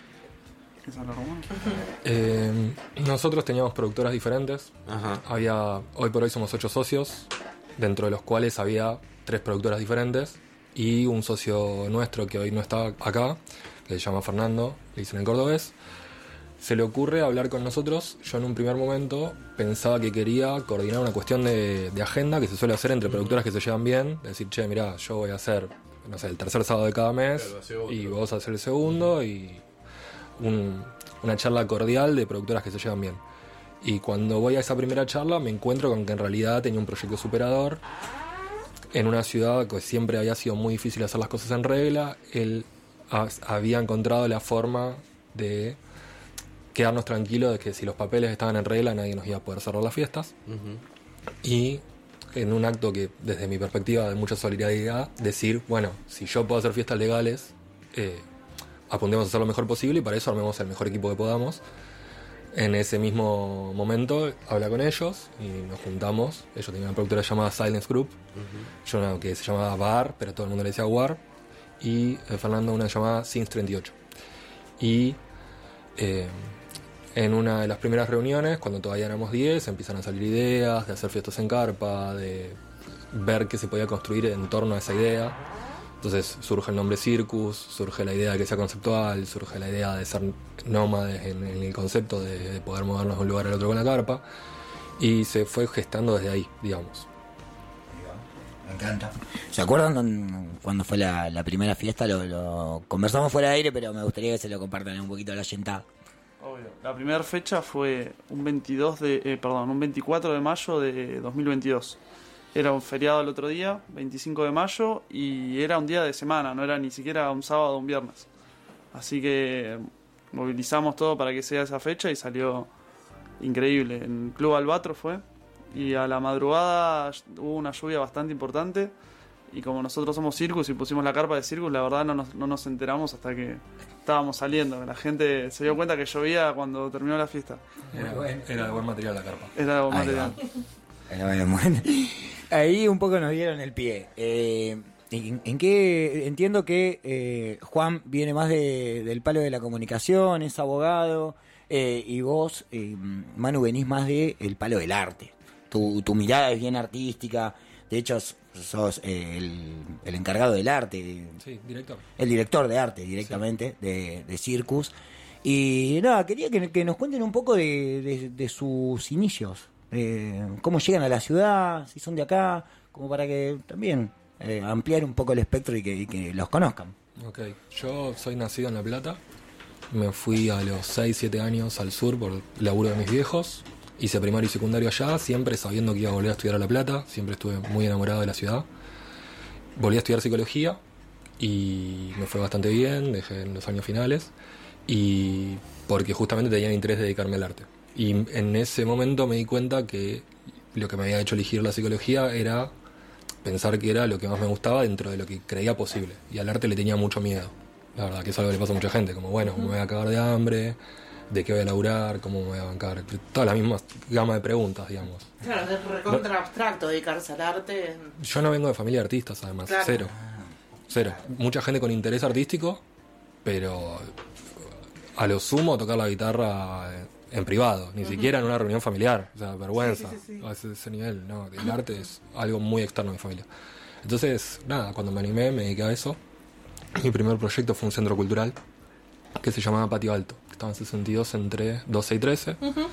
Eh, nosotros teníamos productoras diferentes. Ajá. Había, hoy por hoy somos ocho socios, dentro de los cuales había tres productoras diferentes y un socio nuestro que hoy no está acá, que se llama Fernando, le dicen el cordobés. Se le ocurre hablar con nosotros. Yo en un primer momento pensaba que quería coordinar una cuestión de, de agenda que se suele hacer entre productoras que se llevan bien. Decir, che, mirá, yo voy a hacer, no sé, el tercer sábado de cada mes, Claro, hace otro. y vos hacer el segundo, y un, una charla cordial de productoras que se llevan bien. Y cuando voy a esa primera charla me encuentro con que en realidad tenía un proyecto superador en una ciudad que siempre había sido muy difícil hacer las cosas en regla. Él ha- había encontrado la forma de quedarnos tranquilos de que si los papeles estaban en regla nadie nos iba a poder cerrar las fiestas. Uh-huh. Y en un acto que desde mi perspectiva de mucha solidaridad, decir, bueno, si yo puedo hacer fiestas legales, eh, apuntemos a hacer lo mejor posible y para eso armemos el mejor equipo que podamos. En ese mismo momento hablé con ellos y nos juntamos. Ellos tenían una productora llamada Silence Group, uh-huh. yo una que se llamaba Bar, pero todo el mundo le decía War, y eh, Fernando una llamada Sins treinta y ocho. Y eh, en una de las primeras reuniones, cuando todavía éramos diez, empiezan a salir ideas de hacer fiestas en carpa, de ver qué se podía construir en torno a esa idea. Entonces surge el nombre Circus, surge la idea de que sea conceptual, surge la idea de ser nómades en, en el concepto de, de poder movernos de un lugar al otro con la carpa, y se fue gestando desde ahí, digamos. Me encanta. ¿Se acuerdan cuando fue la, la primera fiesta? Lo, lo conversamos fuera de aire, pero me gustaría que se lo compartan un poquito a la yentada. Obvio. La primera fecha fue un veintidós de, eh, perdón, un veinticuatro de mayo de dos mil veintidós. Era un feriado el otro día, veinticinco de mayo, y era un día de semana, no era ni siquiera un sábado o un viernes. Así que movilizamos todo para que sea esa fecha y salió increíble. En Club Albatro fue, y a la madrugada hubo una lluvia bastante importante, y como nosotros somos Circus y pusimos la carpa de Circus, la verdad no nos, no nos enteramos hasta que estábamos saliendo. La gente se dio cuenta que llovía cuando terminó la fiesta. Era, era de buen material la carpa. Era de buen Ahí material. Bueno, ahí un poco nos dieron el pie. Eh, ¿en, en qué? Entiendo que eh, Juan viene más de, del palo de la comunicación, es abogado, eh, y vos, eh, Manu, venís más del palo del arte. Tu, tu mirada es bien artística, de hecho sos eh, el, el encargado del arte. Sí, director. El director de arte directamente, sí. de, de Circus. Y nada, quería que, que nos cuenten un poco de, de, de sus inicios. Eh, cómo llegan a la ciudad, si son de acá, como para que también eh, ampliar un poco el espectro y que, y que los conozcan. Ok, yo soy nacido en La Plata, me fui a los seis siete años al sur por el laburo de mis viejos, hice primario y secundario allá, siempre sabiendo que iba a volver a estudiar a La Plata, siempre estuve muy enamorado de la ciudad. Volví a estudiar psicología y me fue bastante bien, dejé en los años finales, y porque justamente tenía interés de dedicarme al arte. Y en ese momento me di cuenta que lo que me había hecho elegir la psicología era pensar que era lo que más me gustaba dentro de lo que creía posible. Y al arte le tenía mucho miedo. La verdad que es algo que le pasa a mucha gente. Como, bueno, ¿cómo me voy a cagar de hambre? ¿De qué voy a laburar? ¿Cómo me voy a bancar? Toda la misma gama de preguntas, digamos. Claro, es recontra abstracto dedicarse al arte. Yo no vengo de familia de artistas, además. Claro. Cero. Cero. Mucha gente con interés artístico, pero a lo sumo tocar la guitarra en privado, ni uh-huh. siquiera en una reunión familiar, o sea, vergüenza, sí, sí, sí, sí. a ese, ese nivel, no, el arte es algo muy externo a mi familia. Entonces, nada, cuando me animé, me dediqué a eso. Mi primer proyecto fue un centro cultural que se llamaba Patio Alto, que estaba en sesenta y dos entre doce y trece, uh-huh.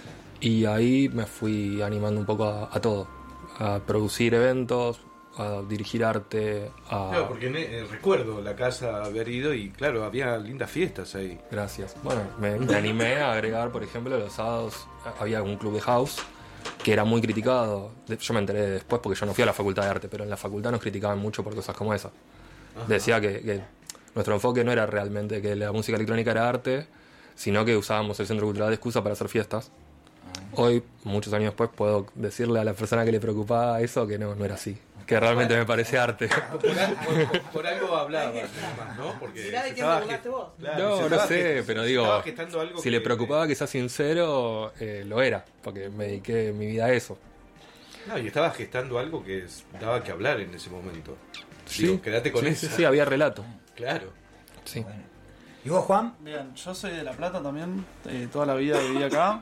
y ahí me fui animando un poco a, a todo, a producir eventos, a dirigir arte, a... Claro, porque eh, recuerdo la casa haber ido y claro, había lindas fiestas ahí. Gracias. Bueno, me, me animé a agregar, por ejemplo, los sábados había un club de house que era muy criticado. Yo me enteré después porque yo no fui a la facultad de arte, pero en la facultad nos criticaban mucho por cosas como esa. Ajá. Decía que, que nuestro enfoque no era realmente que la música electrónica era arte, sino que usábamos el centro cultural de excusa para hacer fiestas. Hoy, muchos años después, puedo decirle a la persona que le preocupaba eso que no, no era así. Que realmente me parece arte. Por, por, por algo hablaba, además, ¿no? Porque ¿Mirá de quién me burlaste vos? Claro, no, no sé, gest- pero digo, algo si que, le preocupaba que sea sincero, eh, lo era, porque me dediqué mi vida a eso. No, y estaba gestando algo que daba que hablar en ese momento. Sí, digo, quédate con sí, eso. Sí, sí, había relato. Claro. Sí. Bueno. ¿Y vos, Juan? Bien, yo soy de La Plata también, eh, toda la vida viví acá.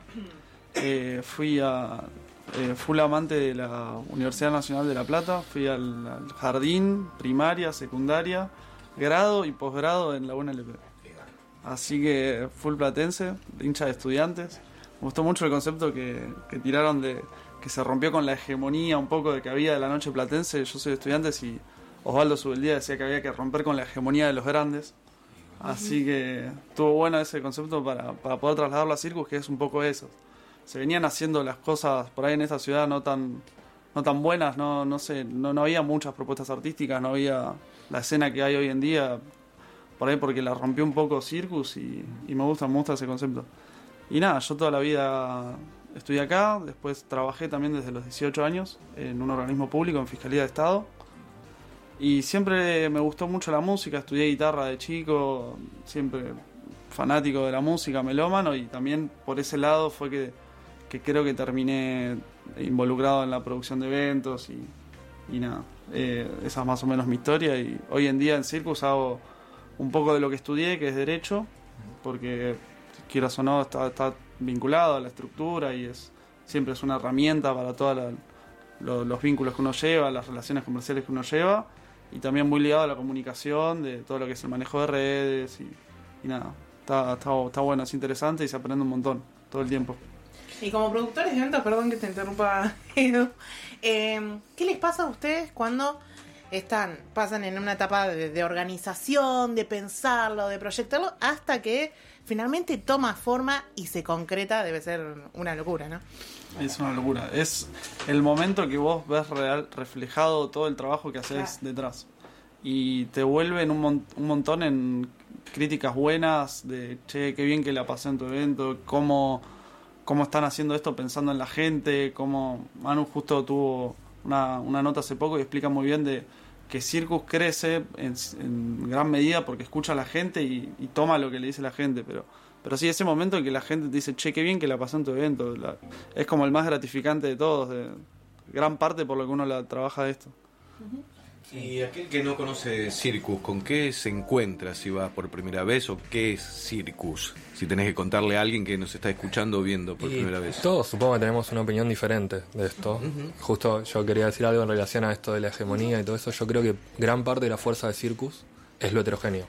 Eh, fui a... Eh, full amante de la Universidad Nacional de La Plata, fui al, al jardín, primaria, secundaria, grado y posgrado en la U N L P. Así que full platense, hincha de estudiantes. Me gustó mucho el concepto que, que tiraron de que se rompió con la hegemonía un poco de que había de la noche platense. Yo soy de estudiantes y Osvaldo Subeldía decía que había que romper con la hegemonía de los grandes. Así que estuvo bueno ese concepto para, para poder trasladarlo a Circus, que es un poco eso. Se venían haciendo las cosas por ahí en esta ciudad no tan no tan buenas, no no sé, no, no había muchas propuestas artísticas, no había la escena que hay hoy en día, por ahí porque la rompió un poco Circus y, y me gusta, me gusta ese concepto. Y nada, yo toda la vida estudié acá, después trabajé también desde los dieciocho años en un organismo público, en Fiscalía de Estado. Y siempre me gustó mucho la música, estudié guitarra de chico, siempre fanático de la música, melómano, y también por ese lado fue que, que creo que terminé involucrado en la producción de eventos y, y nada, eh, esa es más o menos mi historia. Y hoy en día en Circus hago un poco de lo que estudié, que es Derecho, porque quieras o no está, está vinculado a la estructura y es siempre es una herramienta para todos lo, los vínculos que uno lleva, las relaciones comerciales que uno lleva, y también muy ligado a la comunicación, de todo lo que es el manejo de redes y, y nada, está, está, está bueno, es interesante y se aprende un montón todo el tiempo. Y como productores de eventos, perdón que te interrumpa, Edu, eh, ¿qué les pasa a ustedes cuando están pasan en una etapa de, de organización, de pensarlo, de proyectarlo, hasta que finalmente toma forma y se concreta? Debe ser una locura, ¿no? Es una locura. Es el momento que vos ves real, reflejado todo el trabajo que haces claro. detrás. Y te vuelven un, mon- un montón en críticas buenas de, che, qué bien que la pasé en tu evento, cómo, cómo están haciendo esto pensando en la gente, cómo Manu justo tuvo una, una nota hace poco y explica muy bien de que Circus crece en, en gran medida porque escucha a la gente y, y toma lo que le dice la gente, pero pero sí, ese momento en que la gente te dice, che, qué bien que la pasó en tu evento, la, es como el más gratificante de todos, de gran parte por lo que uno la trabaja de esto. Y aquel que no conoce Circus, ¿con qué se encuentra si va por primera vez o qué es Circus? Si tenés que contarle a alguien que nos está escuchando o viendo por y primera vez. Todos supongo que tenemos una opinión diferente de esto. Uh-huh. Justo yo quería decir algo en relación a esto de la hegemonía y todo eso. Yo creo que gran parte de la fuerza de Circus es lo heterogéneo.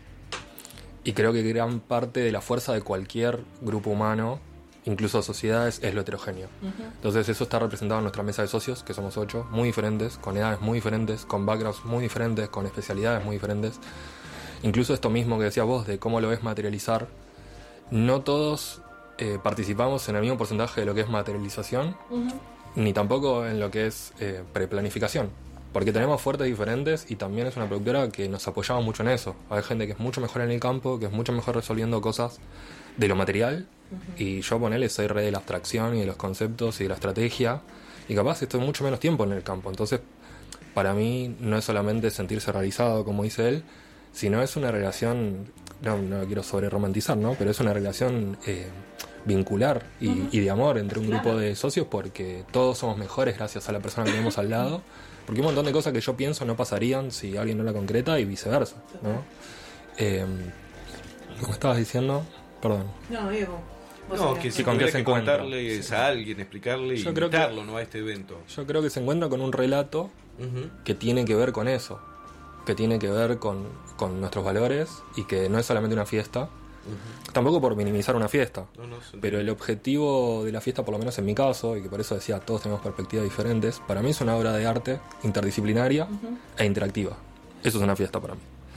Y creo que gran parte de la fuerza de cualquier grupo humano, incluso sociedades, es lo heterogéneo. Uh-huh. Entonces eso está representado en nuestra mesa de socios, que somos ocho, muy diferentes, con edades muy diferentes, con backgrounds muy diferentes, con especialidades muy diferentes. Incluso esto mismo que decías vos, de cómo lo ves materializar, no todos eh, participamos en el mismo porcentaje de lo que es materialización, uh-huh. ni tampoco en lo que es eh, preplanificación. Porque tenemos fuertes diferentes y también es una productora que nos apoyamos mucho en eso. Hay gente que es mucho mejor en el campo, que es mucho mejor resolviendo cosas de lo material. Uh-huh. Y yo, ponele, soy re de la abstracción y de los conceptos y de la estrategia. Y capaz estoy mucho menos tiempo en el campo. Entonces, para mí no es solamente sentirse realizado, como dice él, sino es una relación, no, no quiero sobre romantizar, ¿no? Pero es una relación eh, vincular y, uh-huh. y de amor entre un claro. grupo de socios, porque todos somos mejores gracias a la persona que tenemos al lado. Porque un montón de cosas que yo pienso no pasarían si alguien no la concreta y viceversa, ¿no? Eh, ¿Cómo estabas diciendo? Perdón. No, Diego. No, que si tendrías que contarles sí. a alguien, explicarle y invitarlo, ¿no? A este evento. Yo creo que se encuentra con un relato uh-huh. que tiene que ver con eso, que tiene que ver con, con nuestros valores y que no es solamente una fiesta. Uh-huh. Tampoco por minimizar una fiesta, no, no, pero el objetivo de la fiesta, por lo menos en mi caso, y que por eso decía todos tenemos perspectivas diferentes, para mí es una obra de arte interdisciplinaria uh-huh. e interactiva. Eso es una fiesta para mí.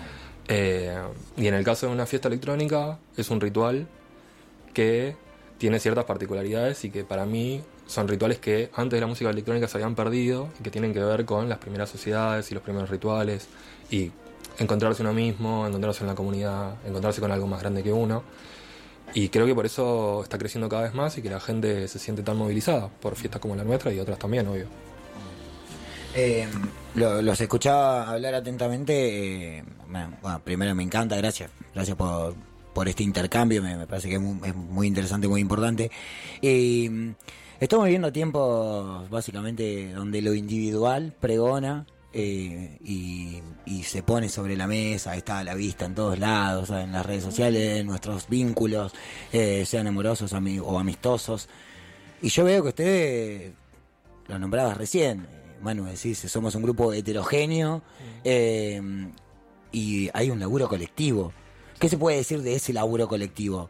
Eh, y en el caso de una fiesta electrónica es un ritual que tiene ciertas particularidades y que para mí son rituales que antes de la música electrónica se habían perdido y que tienen que ver con las primeras sociedades y los primeros rituales y encontrarse uno mismo, encontrarse en la comunidad, encontrarse con algo más grande que uno. Y creo que por eso está creciendo cada vez más y que la gente se siente tan movilizada por fiestas como la nuestra y otras también, obvio. Eh, lo, los escuchaba hablar atentamente. Eh, bueno, primero me encanta, gracias. Gracias por, por este intercambio, me, me parece que es muy, es muy interesante, muy importante. Eh, estamos viviendo tiempos básicamente donde lo individual pregona. Eh, y, y se pone sobre la mesa, está a la vista en todos lados, en las redes sociales, en nuestros vínculos, eh, sean amorosos ami- o amistosos. Y yo veo que usted, lo nombrabas recién, Manu, decís, somos un grupo heterogéneo eh, y hay un laburo colectivo. ¿Qué se puede decir de ese laburo colectivo?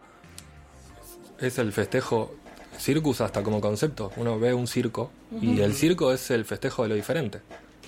Es el festejo, Circus hasta como concepto. Uno ve un circo uh-huh. y el circo es el festejo de lo diferente.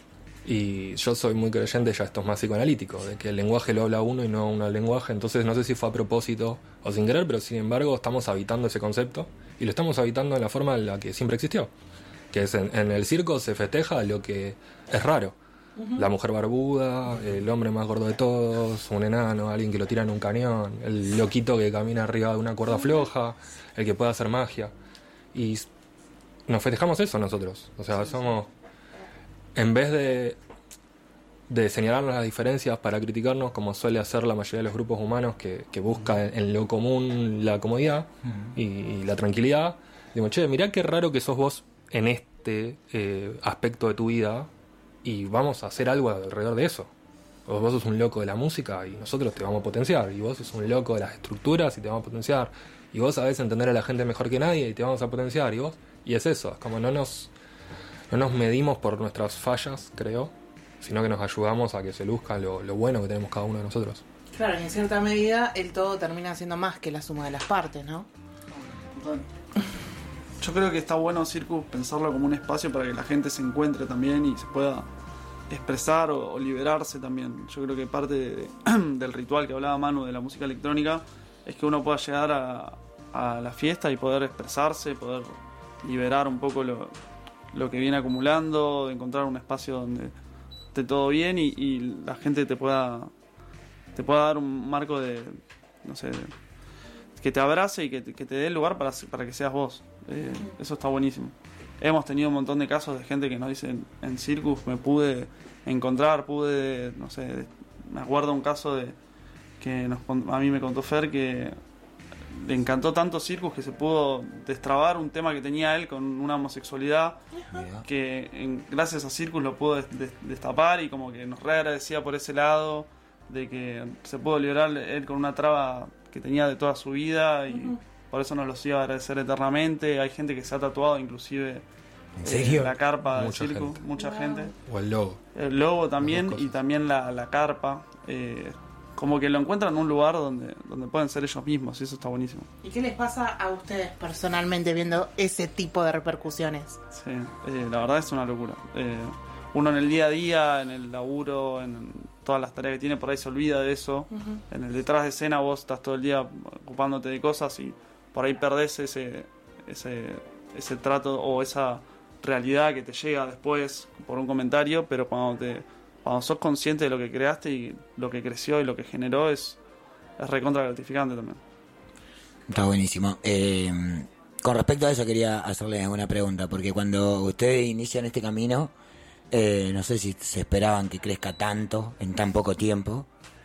Y yo soy muy creyente, ya esto es más psicoanalítico, de que el lenguaje lo habla uno y no uno al lenguaje. Entonces no sé si fue a propósito o sin querer, pero sin embargo estamos habitando ese concepto y lo estamos habitando en la forma en la que siempre existió, que es en, en el circo se festeja lo que es raro. Uh-huh. La mujer barbuda, el hombre más gordo de todos, un enano, alguien que lo tira en un cañón, el loquito que camina arriba de una cuerda floja, el que puede hacer magia. Y nos festejamos eso nosotros. O sea, somos... En vez de, de señalarnos las diferencias para criticarnos, como suele hacer la mayoría de los grupos humanos que, que busca en, en lo común la comodidad uh-huh. y, y la tranquilidad, digo, che, mirá qué raro que sos vos en este eh, aspecto de tu vida y vamos a hacer algo alrededor de eso. O vos sos un loco de la música y nosotros te vamos a potenciar, y vos sos un loco de las estructuras y te vamos a potenciar, y vos sabés entender a la gente mejor que nadie y te vamos a potenciar, y vos, y es eso, es como no nos... No nos medimos por nuestras fallas, creo, sino que nos ayudamos a que se luzca lo, lo bueno que tenemos cada uno de nosotros. Claro, y en cierta medida el todo termina siendo más que la suma de las partes, ¿no? Yo creo que está bueno Circus pensarlo como un espacio para que la gente se encuentre también y se pueda expresar o, o liberarse también. Yo creo que parte de, del ritual que hablaba Manu de la música electrónica es que uno pueda llegar a, a la fiesta y poder expresarse, poder liberar un poco lo... lo que viene acumulando, de encontrar un espacio donde esté todo bien y, y la gente te pueda te pueda dar un marco de, no sé, que te abrace y que te, que te dé lugar para, para que seas vos. Eh, eso está buenísimo. Hemos tenido un montón de casos de gente que nos dicen, en Circus me pude encontrar, pude, no sé, me acuerdo un caso de que nos, a mí me contó Fer que le encantó tanto Circus que se pudo destrabar un tema que tenía él con una homosexualidad uh-huh. que en, gracias a Circus lo pudo des, des, destapar y como que nos re agradecía por ese lado de que se pudo liberar él con una traba que tenía de toda su vida y uh-huh. por eso nos lo iba a agradecer eternamente. Hay gente que se ha tatuado inclusive ¿En serio? Eh, la carpa mucha de Circus, gente. mucha wow. gente o el logo el logo también y también la, la carpa eh, como que lo encuentran en un lugar donde, donde pueden ser ellos mismos y eso está buenísimo. ¿Y qué les pasa a ustedes personalmente viendo ese tipo de repercusiones? Sí, eh, la verdad es una locura. Eh, uno en el día a día, en el laburo, en todas las tareas que tiene, por ahí se olvida de eso. Uh-huh. En el detrás de escena vos estás todo el día ocupándote de cosas y por ahí perdés ese, ese, ese trato o esa realidad que te llega después por un comentario, pero cuando te... Cuando sos consciente de lo que creaste y lo que creció y lo que generó es, es recontra gratificante también. Está buenísimo. Eh, con respecto a eso quería hacerle una pregunta, porque cuando ustedes inician este camino, eh, no sé si se esperaban que crezca tanto en tan poco tiempo.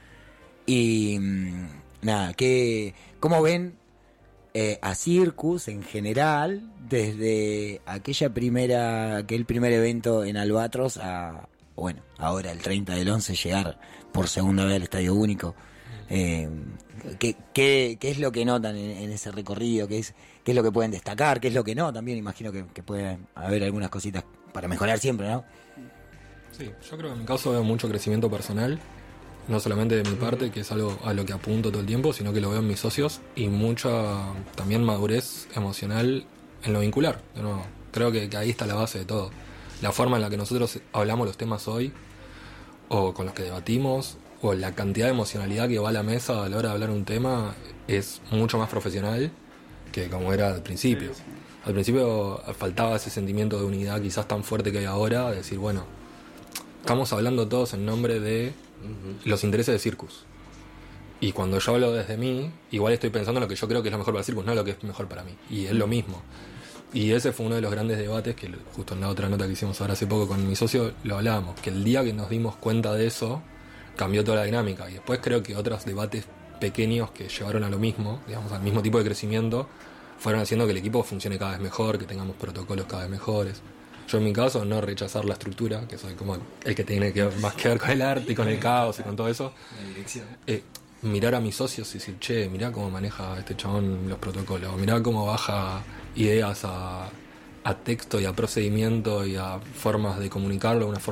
Y nada, ¿qué, ¿cómo ven eh, a Circus en general desde aquella primera, aquel primer evento en Albatros a... Bueno, ahora el treinta del once llegar por segunda vez al Estadio Único. Eh, ¿qué, qué, ¿Qué es lo que notan en, en ese recorrido? ¿Qué es, ¿Qué es lo que pueden destacar? ¿Qué es lo que no? También imagino que, que puede haber algunas cositas para mejorar siempre, ¿no? Sí, yo creo que en mi caso veo mucho crecimiento personal, no solamente de mi parte, que es algo a lo que apunto todo el tiempo, sino que lo veo en mis socios, y mucha también madurez emocional en lo vincular. De nuevo, creo que, que ahí está la base de todo. La forma en la que nosotros hablamos los temas hoy, o con los que debatimos, o la cantidad de emocionalidad que va a la mesa a la hora de hablar un tema, es mucho más profesional que como era al principio. Sí, sí. Al principio faltaba ese sentimiento de unidad quizás tan fuerte que hay ahora, de decir, bueno, estamos hablando todos en nombre de uh-huh. los intereses de Circus. Y cuando yo hablo desde mí, igual estoy pensando en lo que yo creo que es lo mejor para Circus, no lo que es mejor para mí. Y es lo mismo. Y ese fue uno de los grandes debates que justo en la otra nota que hicimos ahora hace poco con mi socio lo hablábamos, que el día que nos dimos cuenta de eso cambió toda la dinámica. Y después creo que otros debates pequeños que llevaron a lo mismo, digamos, al mismo tipo de crecimiento, fueron haciendo que el equipo funcione cada vez mejor, que tengamos protocolos cada vez mejores. Yo en mi caso no rechazar la estructura, que soy como el que tiene que más que ver con el arte y con el caos y con todo eso. La dirección. Eh, mirar a mis socios y decir, che, mirá cómo maneja este chabón los protocolos, mirá cómo baja ideas a, a texto y a procedimiento y a formas de comunicarlo de una forma